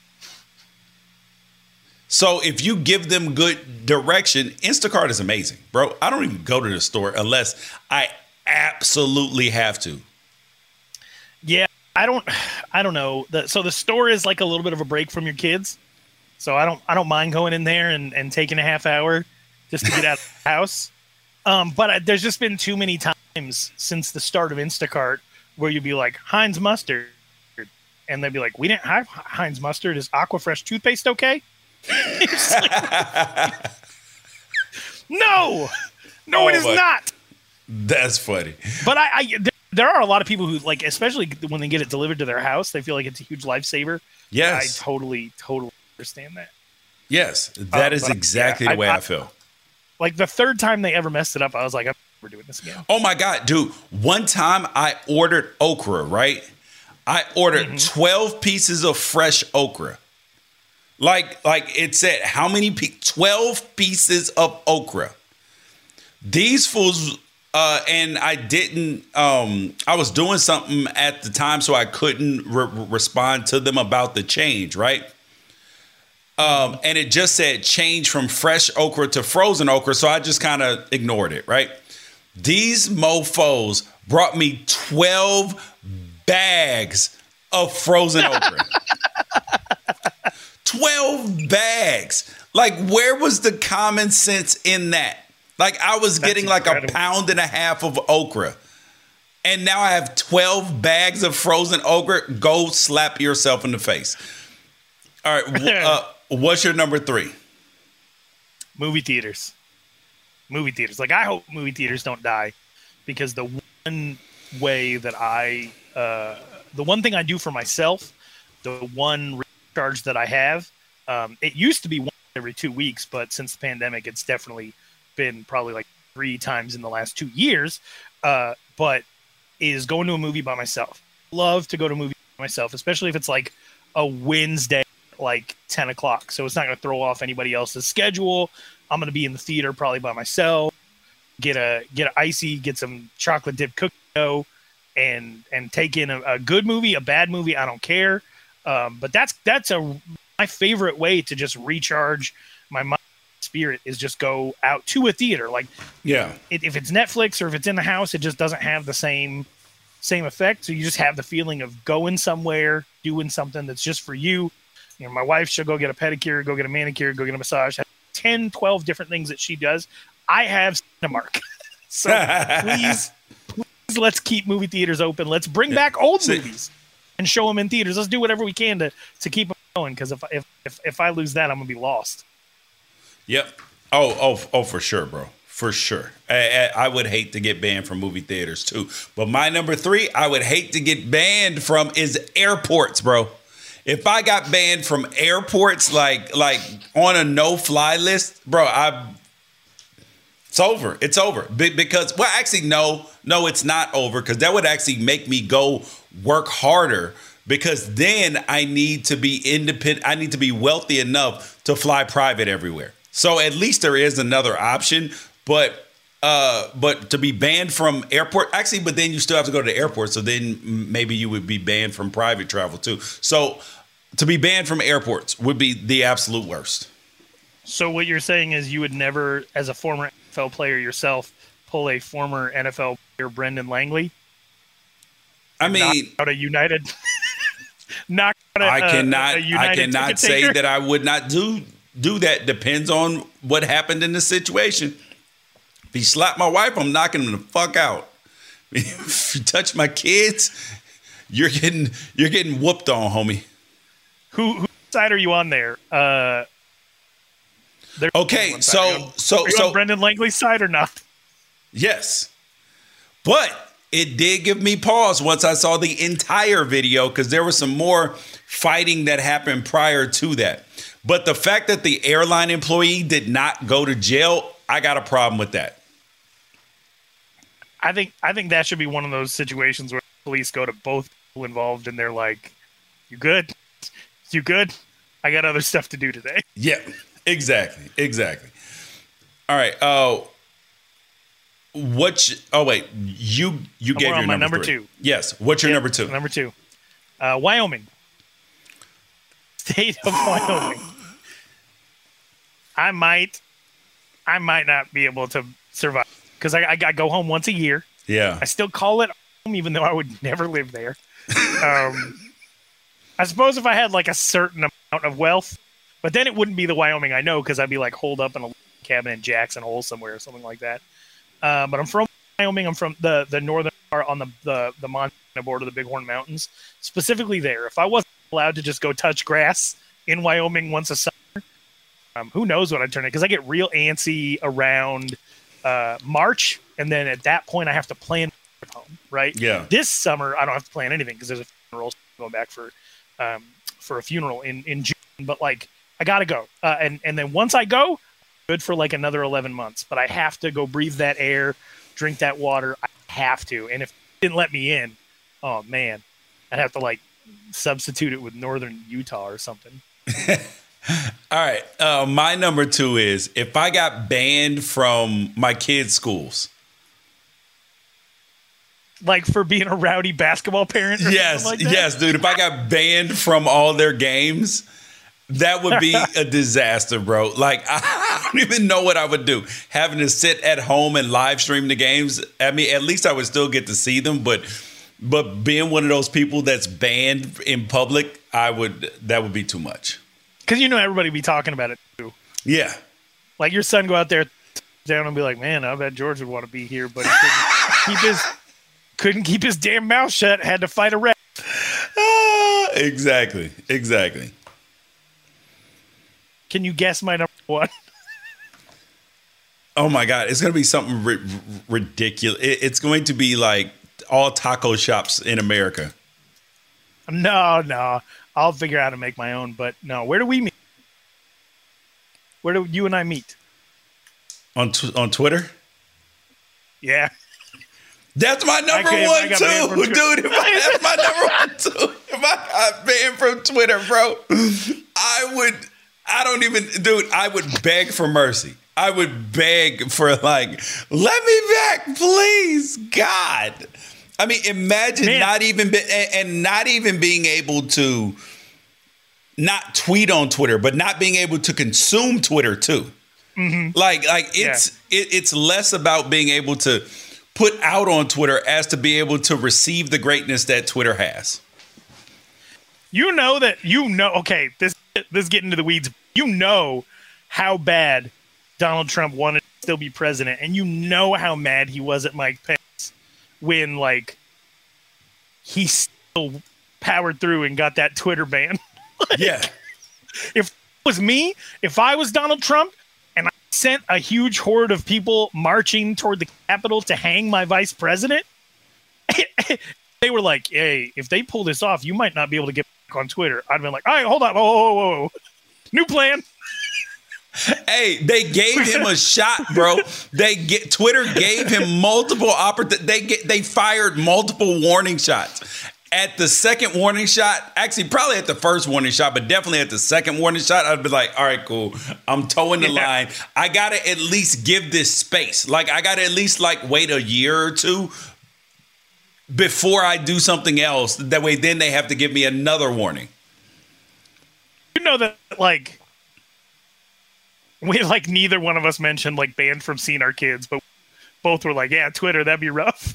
So if you give them good direction, Instacart is amazing, bro. I don't even go to the store unless I absolutely have to. Yeah, I don't I don't know. The, so the store is like a little bit of a break from your kids. So I don't I don't mind going in there and, and taking a half hour just to get out of the house. Um, but I, there's just been too many times since the start of Instacart where you'd be like, Heinz mustard. And they'd be like, we didn't have Heinz mustard. Is Aquafresh toothpaste okay? like, no, no, oh, it is not. That's funny. But I, I there, there are a lot of people who like, especially when they get it delivered to their house, they feel like it's a huge lifesaver. Yes. I totally, totally understand that. Yes, that um, is exactly I, the way I, I feel. Like the third time they ever messed it up, I was like, we're doing this again. Oh my God, dude. One time I ordered okra, right? I ordered mm-hmm. twelve pieces of fresh okra. Like, like it said, how many? Pe- twelve pieces of okra. These fools, uh, and I didn't, um, I was doing something at the time, so I couldn't re- respond to them about the change, right? Um, and it just said change from fresh okra to frozen okra, so I just kind of ignored it, right? These mofos brought me twelve bags of frozen okra. twelve bags. Like, where was the common sense in that? Like, I was That's getting like incredible. a pound and a half of okra. And now I have twelve bags of frozen okra. Go slap yourself in the face. All right. Uh, what's your number three? Movie theaters. Movie theaters. Like, I hope movie theaters don't die, because the one way that I, uh, the one thing I do for myself, the one recharge that I have, um, it used to be one every two weeks, but since the pandemic, it's definitely been probably like three times in the last two years. Uh, but is going to a movie by myself. Love to go to a movie by myself, especially if it's like a Wednesday, like ten o'clock. So it's not going to throw off anybody else's schedule. I'm going to be in the theater probably by myself. Get a get an icy, get some chocolate dip cookie dough, and and take in a, a good movie, a bad movie, I don't care. Um, but that's that's a my favorite way to just recharge my mind, spirit is just go out to a theater. Like, yeah, it, if it's Netflix or if it's in the house, it just doesn't have the same same effect. So you just have the feeling of going somewhere, doing something that's just for you. You know, my wife, she'll go get a pedicure, go get a manicure, go get a massage. ten, twelve different things that she does. I have Cinemark. So please, please, let's keep movie theaters open. Let's bring back old See, movies and show them in theaters. Let's do whatever we can to to keep them going. Because if, if if if I lose that, I'm gonna be lost. Yep. Oh, oh, oh, for sure, bro. For sure. I, I, I would hate to get banned from movie theaters too. But my number three, I would hate to get banned from is airports, bro. If I got banned from airports, like like on a no-fly list, bro, I it's over. It's over. Be- because, well, actually, no, no, it's not over. Because that would actually make me go work harder. Because then I need to be independent. I need to be wealthy enough to fly private everywhere. So at least there is another option. But uh, but to be banned from airport, actually, but then you still have to go to the airport. So then maybe you would be banned from private travel too. So to be banned from airports would be the absolute worst. So what you're saying is you would never, as a former N F L player yourself, pull a former N F L player, Brendan Langley? I mean, knock out a United. knock out a, I cannot. A, a United I cannot say taker? that I would not do do that. Depends on what happened in the situation. If he slapped my wife, I'm knocking him the fuck out. If you touch my kids, you're getting you're getting whooped on, homie. Who whose side are you on there? Uh, okay, so on, so are you so on Brendan Langley's side or not? Yes, but it did give me pause once I saw the entire video because there was some more fighting that happened prior to that. But the fact that the airline employee did not go to jail, I got a problem with that. I think I think that should be one of those situations where police go to both people involved and they're like, "You good? You good? I got other stuff to do today." Yeah, exactly, exactly. All right. Uh, what? You, oh wait, you you I'm gave your on my number, number three. two. Yes. What's your Yep, number two? Number two, uh, Wyoming, state of Wyoming. I might, I might not be able to survive because I, I, I go home once a year. Yeah. I still call it home, even though I would never live there. Um, I suppose if I had like a certain amount of wealth, but then it wouldn't be the Wyoming I know because I'd be like holed up in a cabin in Jackson Hole somewhere or something like that. Uh, but I'm from Wyoming. I'm from the, the northern part on the, the, the Montana border, the Bighorn Mountains, specifically there. If I wasn't allowed to just go touch grass in Wyoming once a summer, um, who knows what I'd turn it? Because I get real antsy around uh, March, and then at that point I have to plan home, right? Yeah. This summer I don't have to plan anything because there's a funeral going back for um, for a funeral in, in June. But like I gotta go, uh, and and then once I go, good for like another eleven months. But I have to go breathe that air, drink that water. I have to, and if they didn't let me in, oh man, I'd have to like substitute it with northern Utah or something. All right. Uh, my number two is if I got banned from my kids' schools. Like for being a rowdy basketball parent? Or yes. like that? Yes, dude. If I got banned from all their games, that would be a disaster, bro. Like, I don't even know what I would do. Having to sit at home and live stream the games. I mean, at least I would still get to see them. But but being one of those people that's banned in public, I would that would be too much. Because you know everybody be talking about it too. Yeah. Like your son go out there down and be like, man, I bet George would want to be here, but he couldn't keep his, couldn't keep his damn mouth shut, had to fight a ref. Uh, exactly. Exactly. Can you guess my number one? Oh, my God. It's going to be something ri- ridiculous. It, it's going to be like all taco shops in America. No, no. I'll figure out how to make my own. But no, where do we meet? Where do you and I meet? On tw- on Twitter? Yeah. That's my number could, one, too. Dude, if I, that's my number one, too. If I got banned from Twitter, bro, I would, I don't even, dude, I would beg for mercy. I would beg for, like, let me back, please, God. I mean, imagine Man. not even be, and, and not even being able to not tweet on Twitter, but not being able to consume Twitter too. Mm-hmm. Like, like it's yeah. it, it's less about being able to put out on Twitter as to be able to receive the greatness that Twitter has. You know that you know. Okay, this this is getting into the weeds. You know how bad Donald Trump wanted to still be president, and you know how mad he was at Mike Pence when like he still powered through and got that Twitter ban. Like, yeah. If it was me, if I was Donald Trump and I sent a huge horde of people marching toward the Capitol to hang my vice president, they were like, hey, if they pull this off, you might not be able to get back on Twitter. I'd been like, all right, hold on. Whoa, whoa, whoa, whoa. New plan. Hey, they gave him a shot, bro. They get Twitter gave him multiple opportunities. They get they fired multiple warning shots. At the second warning shot, actually probably at the first warning shot, but definitely at the second warning shot, I'd be like, all right, cool. I'm towing the yeah. line. I got to at least give this space. Like, I got to at least, like, wait a year or two before I do something else. That way, then they have to give me another warning. You know that, like, we, like, neither one of us mentioned, like, banned from seeing our kids, but both were like, yeah, Twitter, that'd be rough.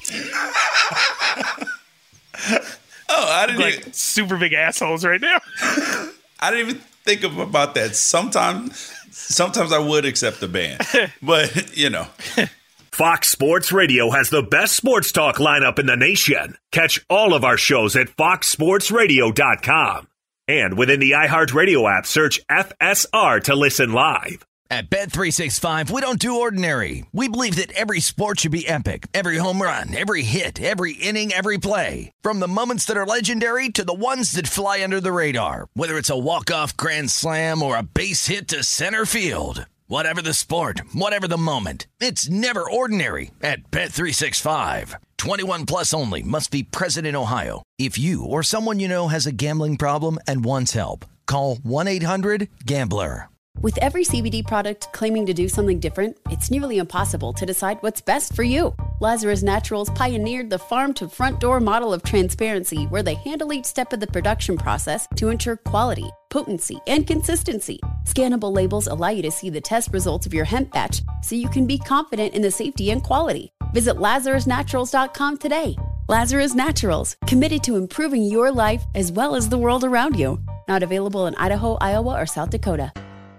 Oh, I didn't like even, super big assholes right now. I didn't even think of, about that. Sometimes, sometimes I would accept the ban, but you know. Fox Sports Radio has the best sports talk lineup in the nation. Catch all of our shows at fox sports radio dot com and within the iHeartRadio app, search F S R to listen live. At Bet three sixty-five, we don't do ordinary. We believe that every sport should be epic. Every home run, every hit, every inning, every play. From the moments that are legendary to the ones that fly under the radar. Whether it's a walk-off grand slam or a base hit to center field. Whatever the sport, whatever the moment. It's never ordinary at Bet three sixty-five. twenty-one plus only. Must be present in Ohio. If you or someone you know has a gambling problem and wants help, call one eight hundred gambler. With every C B D product claiming to do something different, it's nearly impossible to decide what's best for you. Lazarus Naturals pioneered the farm-to-front-door model of transparency where they handle each step of the production process to ensure quality, potency, and consistency. Scannable labels allow you to see the test results of your hemp batch so you can be confident in the safety and quality. Visit lazarus naturals dot com today. Lazarus Naturals, committed to improving your life as well as the world around you. Not available in Idaho, Iowa, or South Dakota.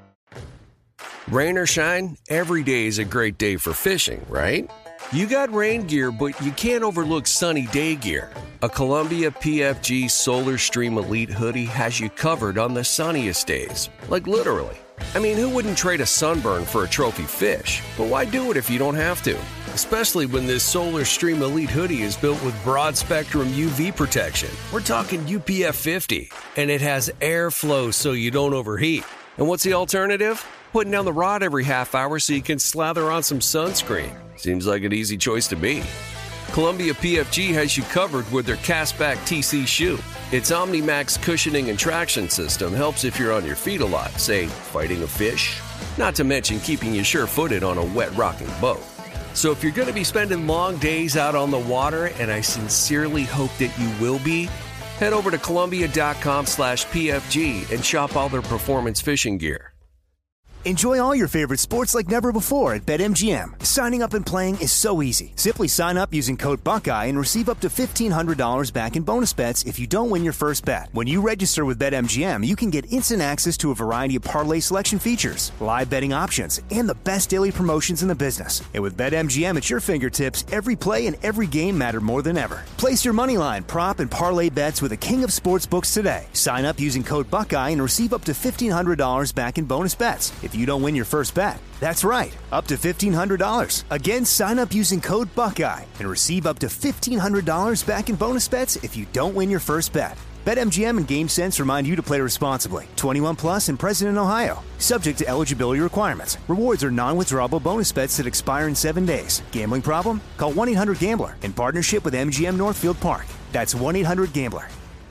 Rain or shine, every day is a great day for fishing, right? You got rain gear, but you can't overlook sunny day gear. A Columbia P F G Solar Stream Elite hoodie has you covered on the sunniest days. Like literally. I mean, who wouldn't trade a sunburn for a trophy fish? But why do it if you don't have to? Especially when this Solar Stream Elite hoodie is built with broad spectrum U V protection. We're talking U P F fifty, and it has airflow so you don't overheat. And what's the alternative? Putting down the rod every half hour so you can slather on some sunscreen. Seems like an easy choice to me. Columbia P F G has you covered with their Castback T C shoe. Its OmniMax cushioning and traction system helps if you're on your feet a lot, say, fighting a fish. Not to mention keeping you sure-footed on a wet rocking boat. So if you're going to be spending long days out on the water, and I sincerely hope that you will be, head over to Columbia dot com slash P F G and shop all their performance fishing gear. Enjoy all your favorite sports like never before at BetMGM. Signing up and playing is so easy. Simply sign up using code Buckeye and receive up to fifteen hundred dollars back in bonus bets if you don't win your first bet. When you register with BetMGM, you can get instant access to a variety of parlay selection features, live betting options, and the best daily promotions in the business. And with BetMGM at your fingertips, every play and every game matter more than ever. Place your moneyline, prop, and parlay bets with the king of sportsbooks today. Sign up using code Buckeye and receive up to fifteen hundred dollars back in bonus bets if you don't win your first bet. That's right, up to fifteen hundred dollars. Again, sign up using code Buckeye and receive up to fifteen hundred dollars back in bonus bets if you don't win your first bet. BetMGM and GameSense remind you to play responsibly. twenty-one plus and present in Ohio. Subject to eligibility requirements. Rewards are non-withdrawable bonus bets that expire in seven days. Gambling problem? Call one eight hundred gambler in partnership with M G M Northfield Park. That's one eight hundred gambler.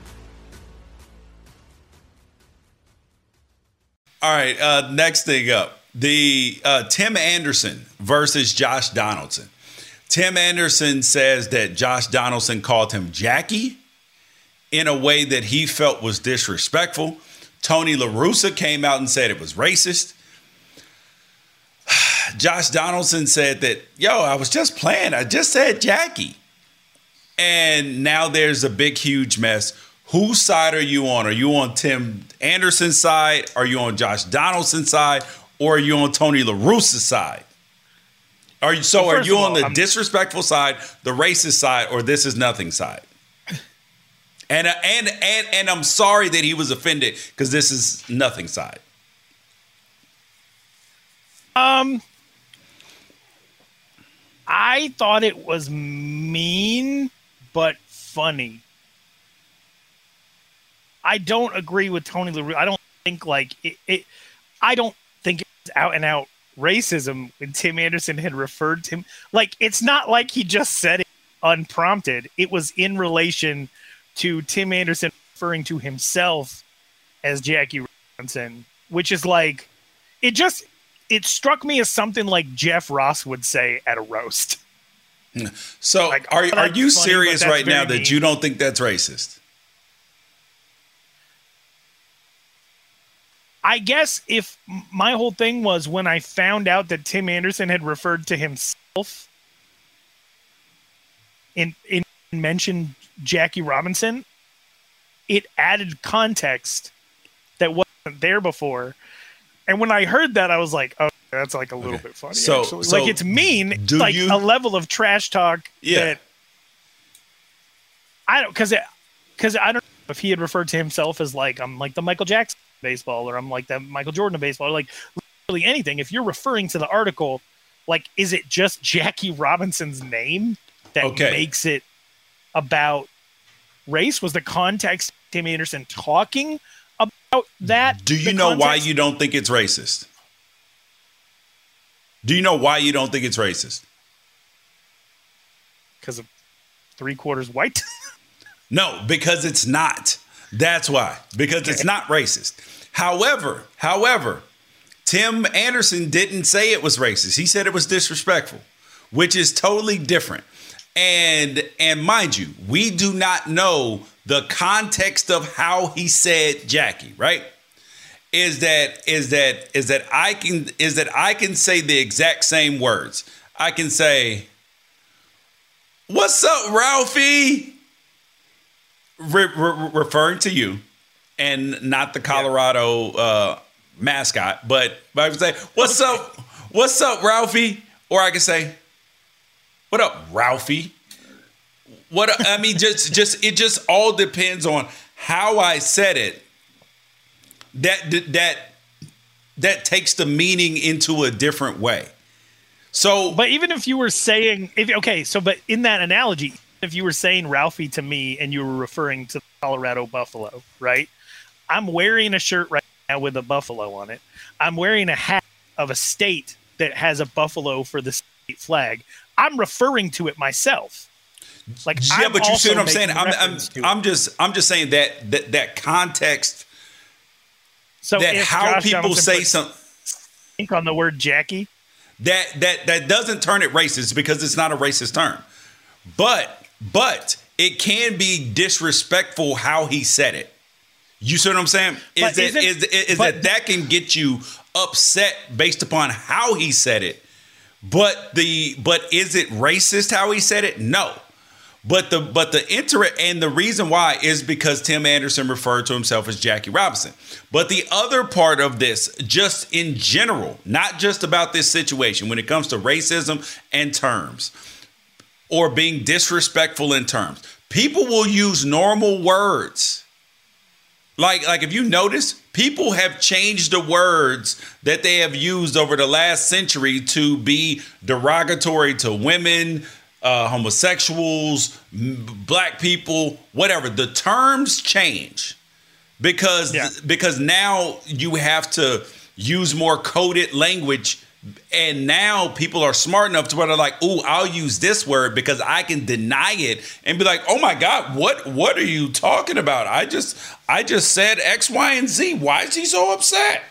All right, uh, next thing up, the uh, Tim Anderson versus Josh Donaldson. Tim Anderson says that Josh Donaldson called him Jackie in a way that he felt was disrespectful. Tony La Russa came out and said it was racist. Josh Donaldson said that, yo, I was just playing. I just said Jackie. And now there's a big, huge mess. Whose side are you on? Are you on Tim Anderson's side? Are you on Josh Donaldson's side? Or are you on Tony La Russa's side? Are you, so well, are you on all, the I'm, disrespectful side, the racist side, or this is nothing side? And uh, and and and I'm sorry that he was offended because this is nothing side. Um, I thought it was mean but funny. I don't agree with Tony La Russa. I don't think like it, it. I don't think it's out and out racism when Tim Anderson had referred to him. Like, it's not like he just said it unprompted. It was in relation to Tim Anderson referring to himself as Jackie Robinson, which is like, it just, it struck me as something like Jeff Ross would say at a roast. So like, are, are you funny, serious right now that mean. You don't think that's racist? I guess if my whole thing was when I found out that Tim Anderson had referred to himself in, in mentioned Jackie Robinson, it added context that wasn't there before. And when I heard that, I was like, oh, that's like a little okay. bit funny. So, actually. so like it's mean, it's like you... a level of trash talk yeah. that I don't, because because I don't know if he had referred to himself as like, I'm like the Michael Jackson baseball, or I'm like the Michael Jordan of baseball, or like literally anything. If you're referring to the article, like, is it just Jackie Robinson's name that okay. makes it about race? Was the context Tim Anderson talking about that? Do you know context? Why you don't think it's racist? Do you know why you don't think it's racist? Because of three quarters white? No, because it's not. That's why. Because okay. it's not racist. However, however, Tim Anderson didn't say it was racist. He said it was disrespectful, which is totally different. And and mind you, we do not know the context of how he said Jackie, right? Is that is that is that I can is that I can say the exact same words. I can say, "What's up, Ralphie?" Re- re- referring to you, and not the Colorado uh, mascot, but, but I can say, "What's up? What's up, Ralphie?" Or I can say, "What up, Ralphie?" What I mean, just just it just all depends on how I said it. That that that takes the meaning into a different way. So, but even if you were saying, if okay, so but in that analogy, if you were saying Ralphie to me and you were referring to the Colorado Buffalo, right? I'm wearing a shirt right now with a buffalo on it. I'm wearing a hat of a state that has a buffalo for the state flag. I'm referring to it myself. Like, yeah, I'm but you see what I'm saying? I'm I'm, I'm just I'm just saying that that, that context. So that how Josh people Johnson say something. Think on the word Jackie. That that that doesn't turn it racist because it's not a racist term, but. But it can be disrespectful how he said it. You see what I'm saying? Is that is, is that that can get you upset based upon how he said it. But the but is it racist how he said it? No. But the but the inter and the reason why is because Tim Anderson referred to himself as Jackie Robinson. But the other part of this, just in general, not just about this situation, when it comes to racism and terms, or being disrespectful in terms, people will use normal words. Like, like if you notice, people have changed the words that they have used over the last century to be derogatory to women, uh, homosexuals, m- black people, whatever. The terms change because, yeah. because now you have to use more coded language. And now people are smart enough to where they're like, "Ooh, I'll use this word because I can deny it and be like, oh my God, what what are you talking about? I just I just said X, Y, and Z. Why is he so upset?"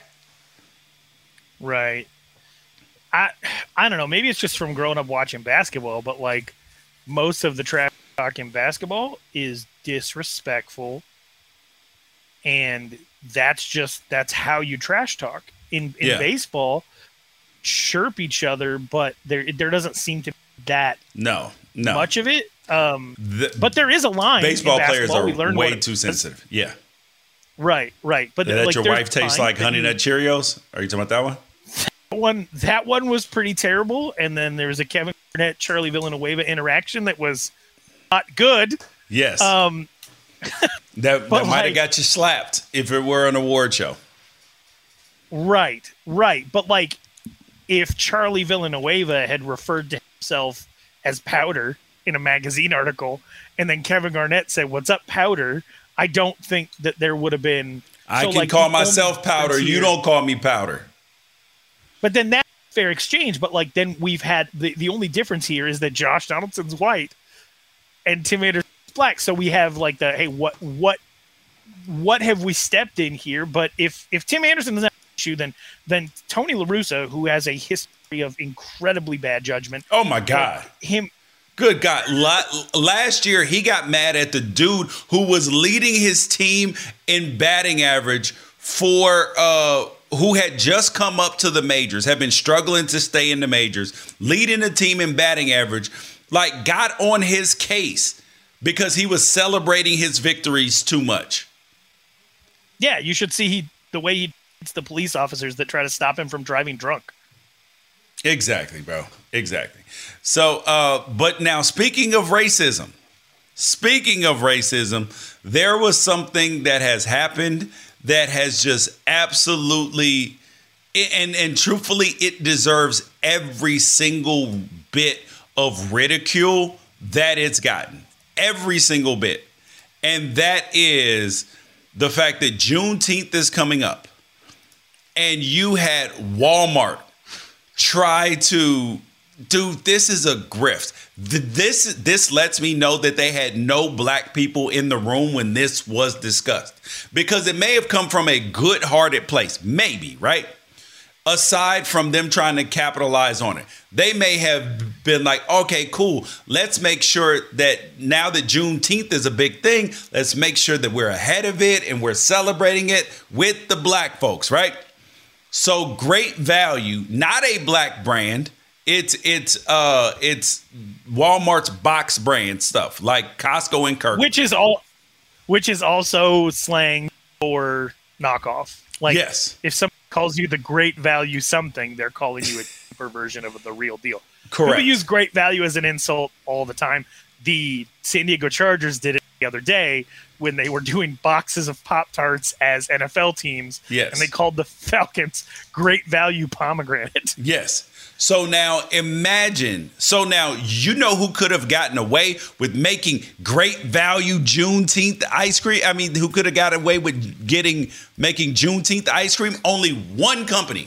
Right. I I don't know. Maybe it's just from growing up watching basketball, but like most of the trash talk in basketball is disrespectful And that's just that's how you trash talk in in Yeah. baseball. Chirp each other, but there there doesn't seem to be that No, no. much of it. Um, The- but there is a line. Baseball in players basketball. are We learned way what it- too sensitive. Yeah. Right, right. But That like, your there's wife tastes fine, like but Honey you- Nut Cheerios? Are you talking about that one? That one that one was pretty terrible. And then there was a Kevin Garnett Charlie Villanueva interaction that was not good. Yes. Um, that but that might have like- got you slapped if it were an award show. right, right. But like, if Charlie Villanueva had referred to himself as Powder in a magazine article, and then Kevin Garnett said, "What's up, Powder?" I don't think that there would have been. I so, can like, call the only myself Powder. difference You here- don't call me Powder. But then that's fair exchange. But like then we've had the, the only difference here is that Josh Donaldson's white and Tim Anderson's black. So we have like the hey what what what have we stepped in here? But if if Tim Anderson doesn't have an issue, then then Tony La Russa, who has a history of incredibly bad judgment. Oh my God. Him Good God. La- last year, he got mad at the dude who was leading his team in batting average for uh, who had just come up to the majors, had been struggling to stay in the majors, leading the team in batting average, like got on his case because he was celebrating his victories too much. Yeah, you should see he the way he treats the police officers that try to stop him from driving drunk. Exactly, bro. Exactly. So, uh, but now speaking of racism, speaking of racism, there was something that has happened that has just absolutely, and, and truthfully, it deserves every single bit of ridicule that it's gotten. Every single bit. And that is the fact that Juneteenth is coming up. And you had Walmart try to, dude, this is a grift. Th- This this lets me know that they had no black people in the room when this was discussed. Because it may have come from a good-hearted place. Maybe, right? Aside from them trying to capitalize on it. They may have been like, okay, cool. Let's make sure that now that Juneteenth is a big thing, let's make sure that we're ahead of it and we're celebrating it with the black folks, right? So Great Value, not a black brand. It's it's uh it's Walmart's box brand stuff, like Costco and Kirk. Which is all which is also slang for knockoff. Like yes. If someone calls you the Great Value something, they're calling you a cheaper version of the real deal. Correct. People use Great Value as an insult all the time. The San Diego Chargers did it the other day when they were doing boxes of Pop-Tarts as N F L teams. Yes. And they called the Falcons Great Value Pomegranate. Yes. So now imagine, so now you know who could have gotten away with making Great Value Juneteenth ice cream? I mean, who could have got away with getting, making Juneteenth ice cream? Only one company.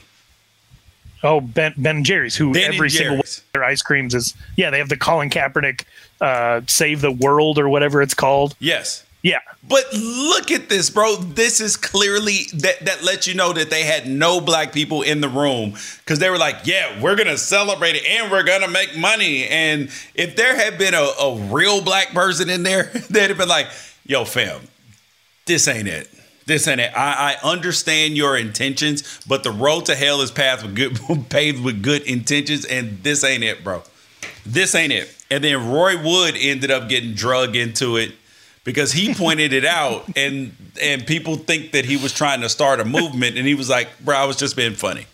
Oh, Ben Ben and Jerry's, who Ben and every single one Jerry's. of their ice creams is, yeah, they have the Colin Kaepernick uh, Save the World or whatever it's called. Yes. Yeah. But look at this, bro. This is clearly that that lets you know that they had no black people in the room because they were like, yeah, we're going to celebrate it and we're going to make money. And if there had been a, a real black person in there, they'd have been like, yo, fam, this ain't it. This ain't it. I, I understand your intentions, but the road to hell is paved with good, paved with good intentions, and this ain't it, bro. This ain't it. And then Roy Wood ended up getting drug into it because he pointed it out, and and people think that he was trying to start a movement, and he was like, bro, I was just being funny.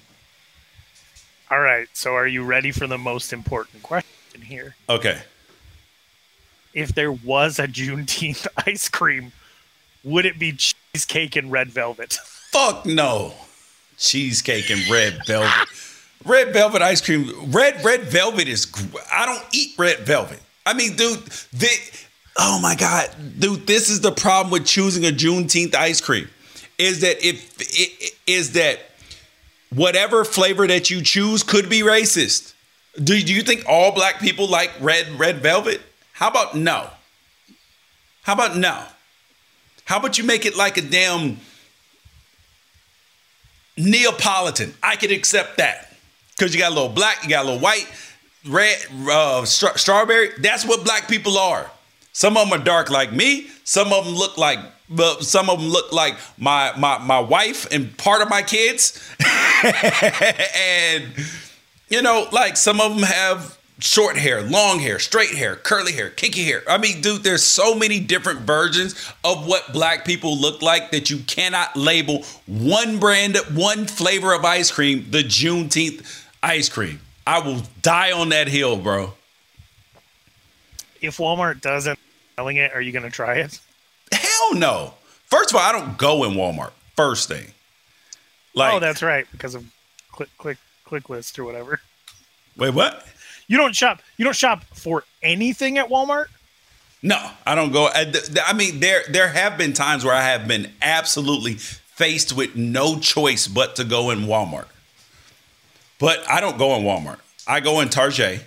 All right. So are you ready for the most important question here? Okay. If there was a Juneteenth ice cream, would it be cheesecake and red velvet? Fuck no. Cheesecake and red velvet. Red velvet ice cream. Red red velvet is. gr- I don't eat red velvet. I mean, dude. The, oh my god, dude. This is the problem with choosing a Juneteenth ice cream. Is that if it is that whatever flavor that you choose could be racist. Do, do you think all black people like red red velvet? How about no? How about no? How about you make it like a damn Neapolitan? I could accept that. Because you got a little black, you got a little white, red, uh, stra- strawberry. That's what black people are. Some of them are dark like me. Some of them look like but some of them look like my my my wife and part of my kids. And you know, like some of them have short hair, long hair, straight hair, curly hair, kinky hair. I mean, dude, there's so many different versions of what black people look like that you cannot label one brand, one flavor of ice cream, the Juneteenth ice cream. I will die on that hill, bro. If Walmart doesn't selling it, are you going to try it? Hell no. First of all, I don't go in Walmart. First thing. Like, oh, that's right, because of click click click list or whatever. Wait, what? You don't shop. You don't shop for anything at Walmart? No, I don't go. I, I mean, there there have been times where I have been absolutely faced with no choice but to go in Walmart. But I don't go in Walmart. I go in Target.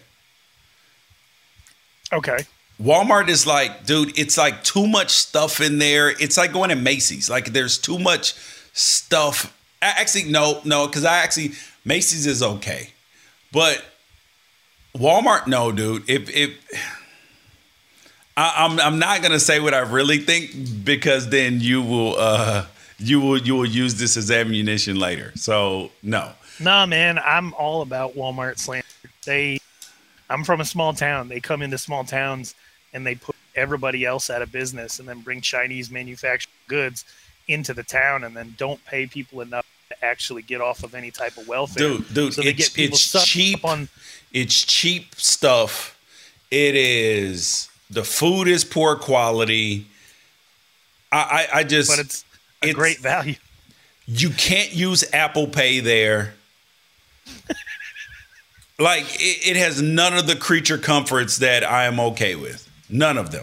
Okay. Walmart is like, dude, it's like too much stuff in there. It's like going to Macy's. Like there's too much stuff. Actually, no, no, because I actually, Macy's is okay. But Walmart, no, dude. If if I, I'm I'm not gonna say what I really think, because then you will uh you will you will use this as ammunition later. So no. Nah, man, I'm all about Walmart slander. They, I'm from a small town. They come into small towns and they put everybody else out of business, and then bring Chinese manufactured goods into the town, and then don't pay people enough to actually get off of any type of welfare. Dude, dude, so they it's, get people it's cheap. On, it's cheap stuff. It is, the food is poor quality. I, I, I just, but it's a it's, great value. You can't use Apple Pay there. Like it, it has none of the creature comforts that I am okay with. None of them.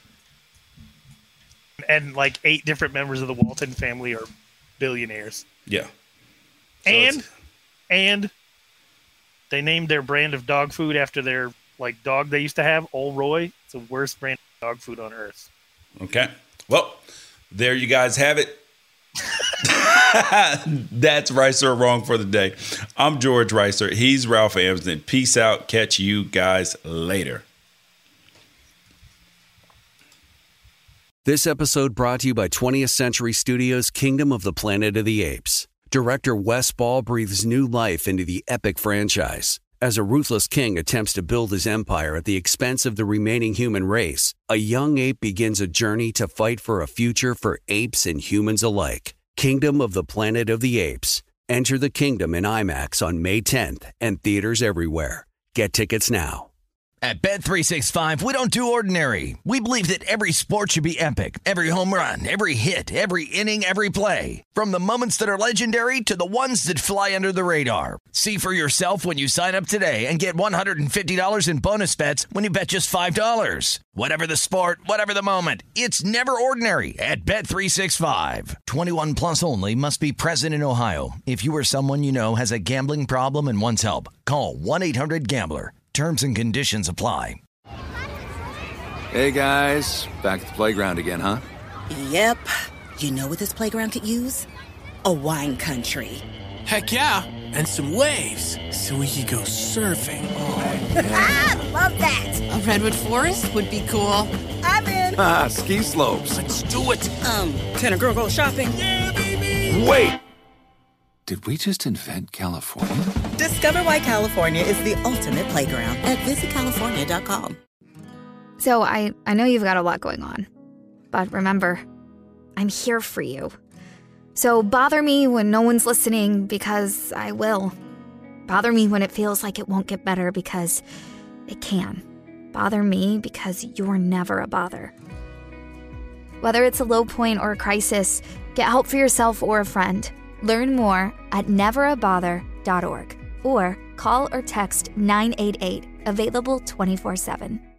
And like eight different members of the Walton family are billionaires. Yeah. So and and they named their brand of dog food after their like dog they used to have, Old Roy. It's the worst brand of dog food on earth. Okay. Well, there you guys have it. That's Right or Wrong for the day. I'm George Reiser. He's Ralph Amsden. Peace out. Catch you guys later. This episode brought to you by twentieth Century Studios' Kingdom of the Planet of the Apes. Director Wes Ball breathes new life into the epic franchise. As a ruthless king attempts to build his empire at the expense of the remaining human race, a young ape begins a journey to fight for a future for apes and humans alike. Kingdom of the Planet of the Apes. Enter the kingdom in IMAX on May tenth and theaters everywhere. Get tickets now. At Bet three sixty-five, we don't do ordinary. We believe that every sport should be epic. Every home run, every hit, every inning, every play. From the moments that are legendary to the ones that fly under the radar. See for yourself when you sign up today and get one hundred fifty dollars in bonus bets when you bet just five dollars. Whatever the sport, whatever the moment, it's never ordinary at Bet three sixty-five. twenty-one plus only. Must be present in Ohio. If you or someone you know has a gambling problem and wants help, call one eight hundred gambler. Terms and conditions apply. Hey, guys. Back at the playground again, huh? Yep. You know what this playground could use? A wine country. Heck yeah. And some waves so we could go surfing. Oh, yeah. Love that. A redwood forest would be cool. I'm in. Ah, ski slopes. Let's do it. Um, can a girl go shopping? Yeah, baby. Wait. Did we just invent California? Discover why California is the ultimate playground at visit california dot com. So I, I know you've got a lot going on. But remember, I'm here for you. So bother me when no one's listening, because I will. Bother me when it feels like it won't get better, because it can. Bother me because you're never a bother. Whether it's a low point or a crisis, get help for yourself or a friend. Learn more at never a bother dot org or call or text nine eight eight, available twenty-four seven.